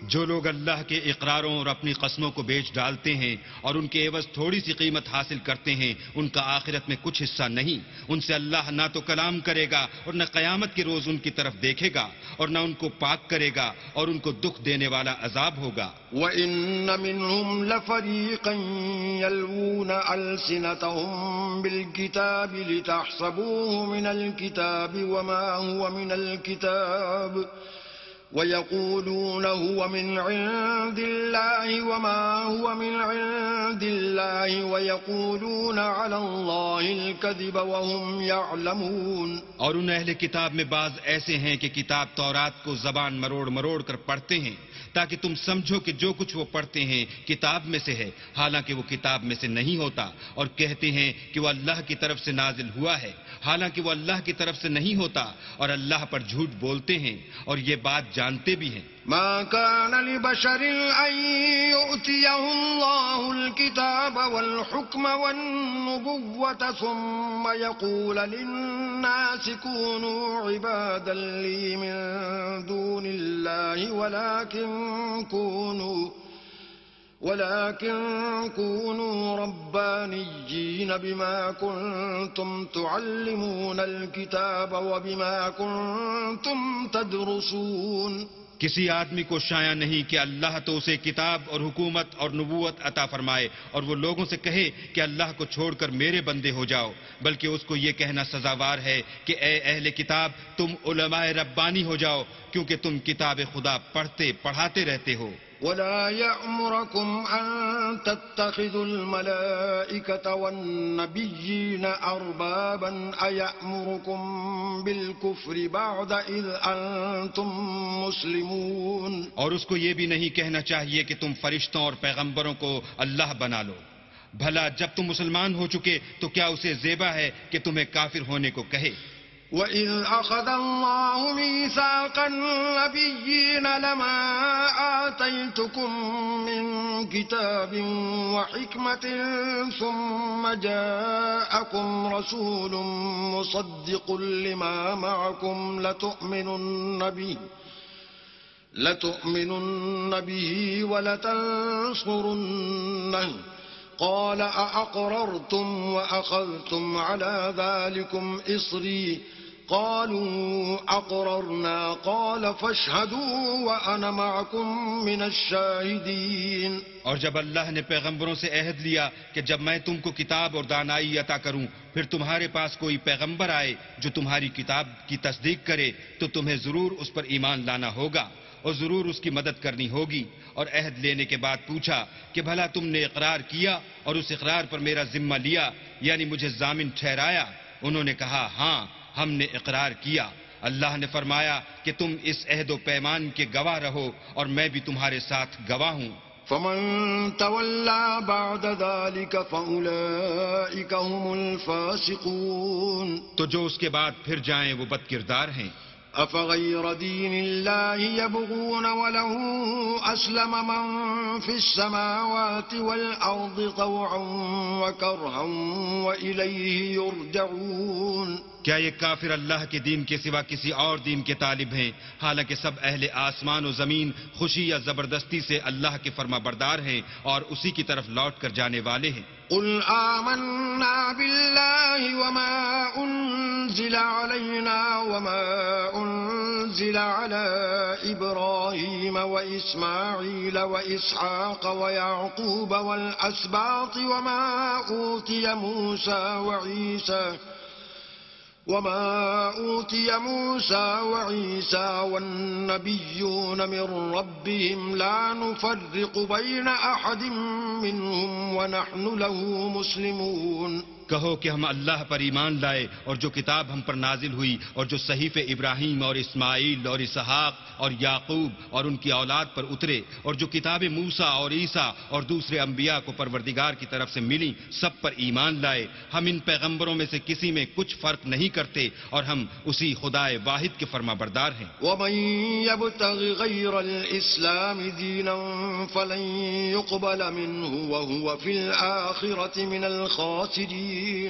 جو لوگ اللہ کے اقراروں اور اپنی قسموں کو بیچ ڈالتے ہیں اور ان کے عوض تھوڑی سی قیمت حاصل کرتے ہیں ان کا آخرت میں کچھ حصہ نہیں. ان سے اللہ نہ تو کلام کرے گا اور نہ قیامت کے روز ان کی طرف دیکھے گا اور نہ ان کو پاک کرے گا اور ان کو دکھ دینے والا عذاب ہوگا. وَإِنَّ مِنْهُمْ لَفَرِيقًا يَلْوُونَ أَلْسِنَتَهُمْ بِالْكِتَابِ لِتَحْسَبُوهُ مِنَ الْكِتَابِ وَمَا هُوَ مِنَ الْكِتَابِ وَيَقُولُونَ هُوَ مِنْ عِنْدِ اللَّهِ وَمَا هُوَ مِنْ عِنْدِ اللَّهِ وَيَقُولُونَ عَلَى اللَّهِ الْكَذِبَ وَهُمْ يَعْلَمُونَ. اور ان اہل کتاب میں بعض ایسے ہیں کہ کتاب تورات کو زبان مروڑ مروڑ کر پڑھتے ہیں تاکہ تم سمجھو کہ جو کچھ وہ پڑھتے ہیں کتاب میں سے ہے، حالانکہ وہ کتاب میں سے نہیں ہوتا، اور کہتے ہیں کہ وہ اللہ کی طرف سے نازل ہوا ہے، حالانکہ وہ اللہ کی طرف سے نہیں ہوتا، اور اللہ پر جھوٹ بولتے ہیں اور یہ بات جانتے بھی ہیں. ما كان لبشر أن يؤتيه الله الكتاب والحكم والنبوة ثم يقول للناس كونوا عبادا لي من دون الله ولكن كونوا ولكن كونوا ربانيين بما كنتم تعلمون الكتاب وبما كنتم تدرسون. کسی آدمی کو شایع نہیں کہ اللہ تو اسے کتاب اور حکومت اور نبوت عطا فرمائے اور وہ لوگوں سے کہے کہ اللہ کو چھوڑ کر میرے بندے ہو جاؤ، بلکہ اس کو یہ کہنا سزاوار ہے کہ اے اہل کتاب تم علماء ربانی ہو جاؤ کیونکہ تم کتاب خدا پڑھتے پڑھاتے رہتے ہو. ولا يأمركم أن تتخذوا الملائكة والنبيين أربابا أيأمركم بالكفر بعد إذ أنتم مسلمون. اور اس کو یہ بھی نہیں کہنا چاہیے کہ تم فرشتوں اور پیغمبروں کو اللہ بنا لو. بھلا جب تم مسلمان ہو چکے تو کیا اسے زیبا ہے کہ تمہیں کافر ہونے کو کہے. وَإِذْ أَخَذَ اللَّهُ مِيثَاقَ النَّبِيِّينَ لَمَا آتَيْتُكُم مِّن كِتَابٍ وَحِكْمَةٍ ثُمَّ جَاءَكُمْ رَسُولٌ مُّصَدِّقٌ لِّمَا مَعَكُمْ لَتُؤْمِنُنَّ بِهِ لَتُؤْمِنُنَّ بِهِ وَلَتَنصُرُنَّهُ قال أأقررتم وأخذتم على ذلكم إصري قالوا أقررنا قال فاشهدوا وأنا معكم من الشاهدين. اور جب اللہ نے پیغمبروں سے عہد لیا کہ جب میں تم کو کتاب اور دانائی عطا کروں پھر تمہارے پاس کوئی پیغمبر آئے جو تمہاری کتاب کی تصدیق کرے تو تمہیں ضرور اس پر ایمان لانا ہوگا اور ضرور اس کی مدد کرنی ہوگی. اور عہد لینے کے بعد پوچھا کہ بھلا تم نے اقرار کیا اور اس اقرار پر میرا ذمہ لیا یعنی مجھے ضامن ٹھہرایا؟ انہوں نے کہا ہاں ہم نے اقرار کیا. اللہ نے فرمایا کہ تم اس عہد و پیمان کے گواہ رہو اور میں بھی تمہارے ساتھ گواہ ہوں. فمن تولى بعد ذلك فأولئك هم الفاسقون. تو جو اس کے بعد پھر جائیں وہ بد کردار ہیں. أفغير دين الله يبغون وله أسلم من في السماوات والأرض طوعا وكرها وإليه يرجعون. کیا یہ کافر اللہ کے دین کے سوا کسی اور دین کے طالب ہیں حالانکہ سب اہل آسمان و زمین خوشی یا زبردستی سے اللہ کے فرما بردار ہیں اور اسی کی طرف لوٹ کر جانے والے ہیں. قل آمنا بالله وما أنزل علينا وما أنزل على إبراهيم وإسماعيل وإسحاق ويعقوب والأسباط وما أوتي موسى وعيسى وما أوتي موسى وعيسى والنبيون من ربهم لا نفرق بين أحد منهم ونحن له مسلمون. کہو کہ ہم اللہ پر ایمان لائے اور جو کتاب ہم پر نازل ہوئی اور جو صحیفے ابراہیم اور اسماعیل اور اسحاق اور یعقوب اور ان کی اولاد پر اترے اور جو کتاب موسیٰ اور عیسیٰ اور دوسرے انبیاء کو پروردگار کی طرف سے ملی سب پر ایمان لائے. ہم ان پیغمبروں میں سے کسی میں کچھ فرق نہیں کرتے اور ہم اسی خدائے واحد کے فرما بردار ہیں. ومن يبتغ غير الإسلام دينا فلن يقبل منه وهو في الآخرة من الخاسرين.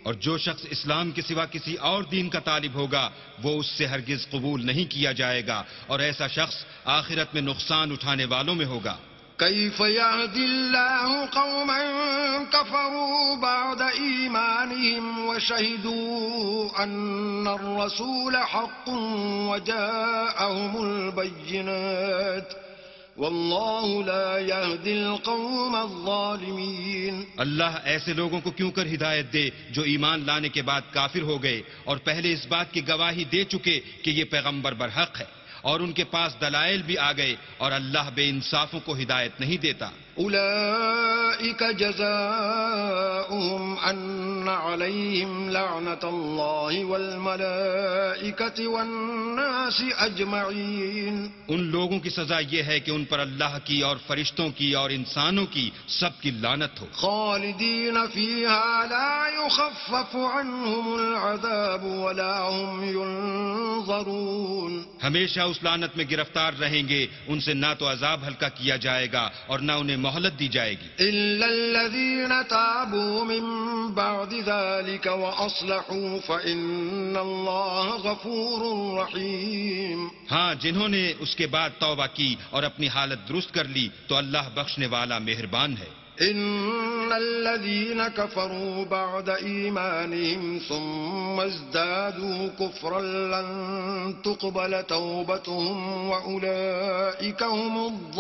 اور جو شخص اسلام کے سوا کسی اور دین کا طالب ہوگا وہ اس سے ہرگز قبول نہیں کیا جائے گا، اور ایسا شخص آخرت میں نقصان اٹھانے والوں میں ہوگا۔ كيف يهدي الله قوما كفروا بعد إيمانهم وشهدوا أن الرسول حق وجاءهم البينات والله لا يهدي القوم الظالمين۔ اللہ ایسے لوگوں کو کیوں کر ہدایت دے جو ایمان لانے کے بعد کافر ہو گئے اور پہلے اس بات کی گواہی دے چکے کہ یہ پیغمبر برحق ہے، اور ان کے پاس دلائل بھی آ گئے، اور اللہ بے انصافوں کو ہدایت نہیں دیتا۔ أولئك جزاؤهم أن عليهم لعنة الله والملائكة والناس أجمعين۔ ان لوگوں کی سزا یہ ہے کہ ان پر اللہ کی اور فرشتوں کی اور انسانوں کی سب کی لعنت ہو۔ خالدين فيها لا يخفف عنهم العذاب ولا هم ينظرون۔ ہمیشہ اس لعنت میں گرفتار رہیں گے، ان سے نہ تو عذاب ہلکا کیا جائے گا اور نہ انہیں مہلت دی جائے گی۔ إلا الذين تابوا من بعد ذلك وأصلحوا فإن الله غفور رحيم۔ ہاں، جنہوں نے اس کے بعد توبہ کی اور اپنی حالت درست کر لی تو اللہ بخشنے والا مہربان ہے۔ إن الذين كفروا بعد إيمانهم ثم ازدادوا كفرا لن تقبل توبتهم وأولئك هم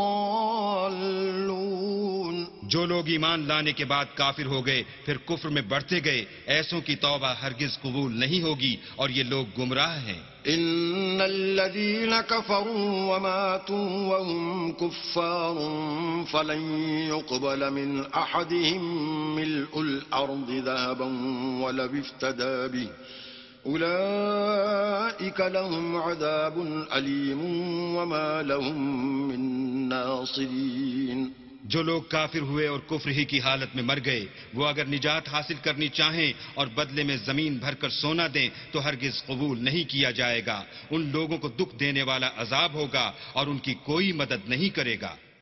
الضالون۔ جو لوگ ایمان لانے کے بعد کافر ہو گئے پھر کفر میں بڑھتے گئے، ایسوں کی توبہ ہرگز قبول نہیں ہوگی اور یہ لوگ گمراہ ہیں۔ إن الذين كفروا وماتوا وهم كفار فلن يقبل من أحدهم ملء الأرض ذهبا ولو افتدى به أولئك لهم عذاب أليم وما لهم من ناصرين۔ جو لوگ کافر ہوئے اور کفر ہی کی حالت میں مر گئے، وہ اگر نجات حاصل کرنی چاہیں اور بدلے میں زمین بھر کر سونا دیں تو ہرگز قبول نہیں کیا جائے گا۔ ان لوگوں کو دکھ دینے والا عذاب ہوگا اور ان کی کوئی مدد نہیں کرے گا۔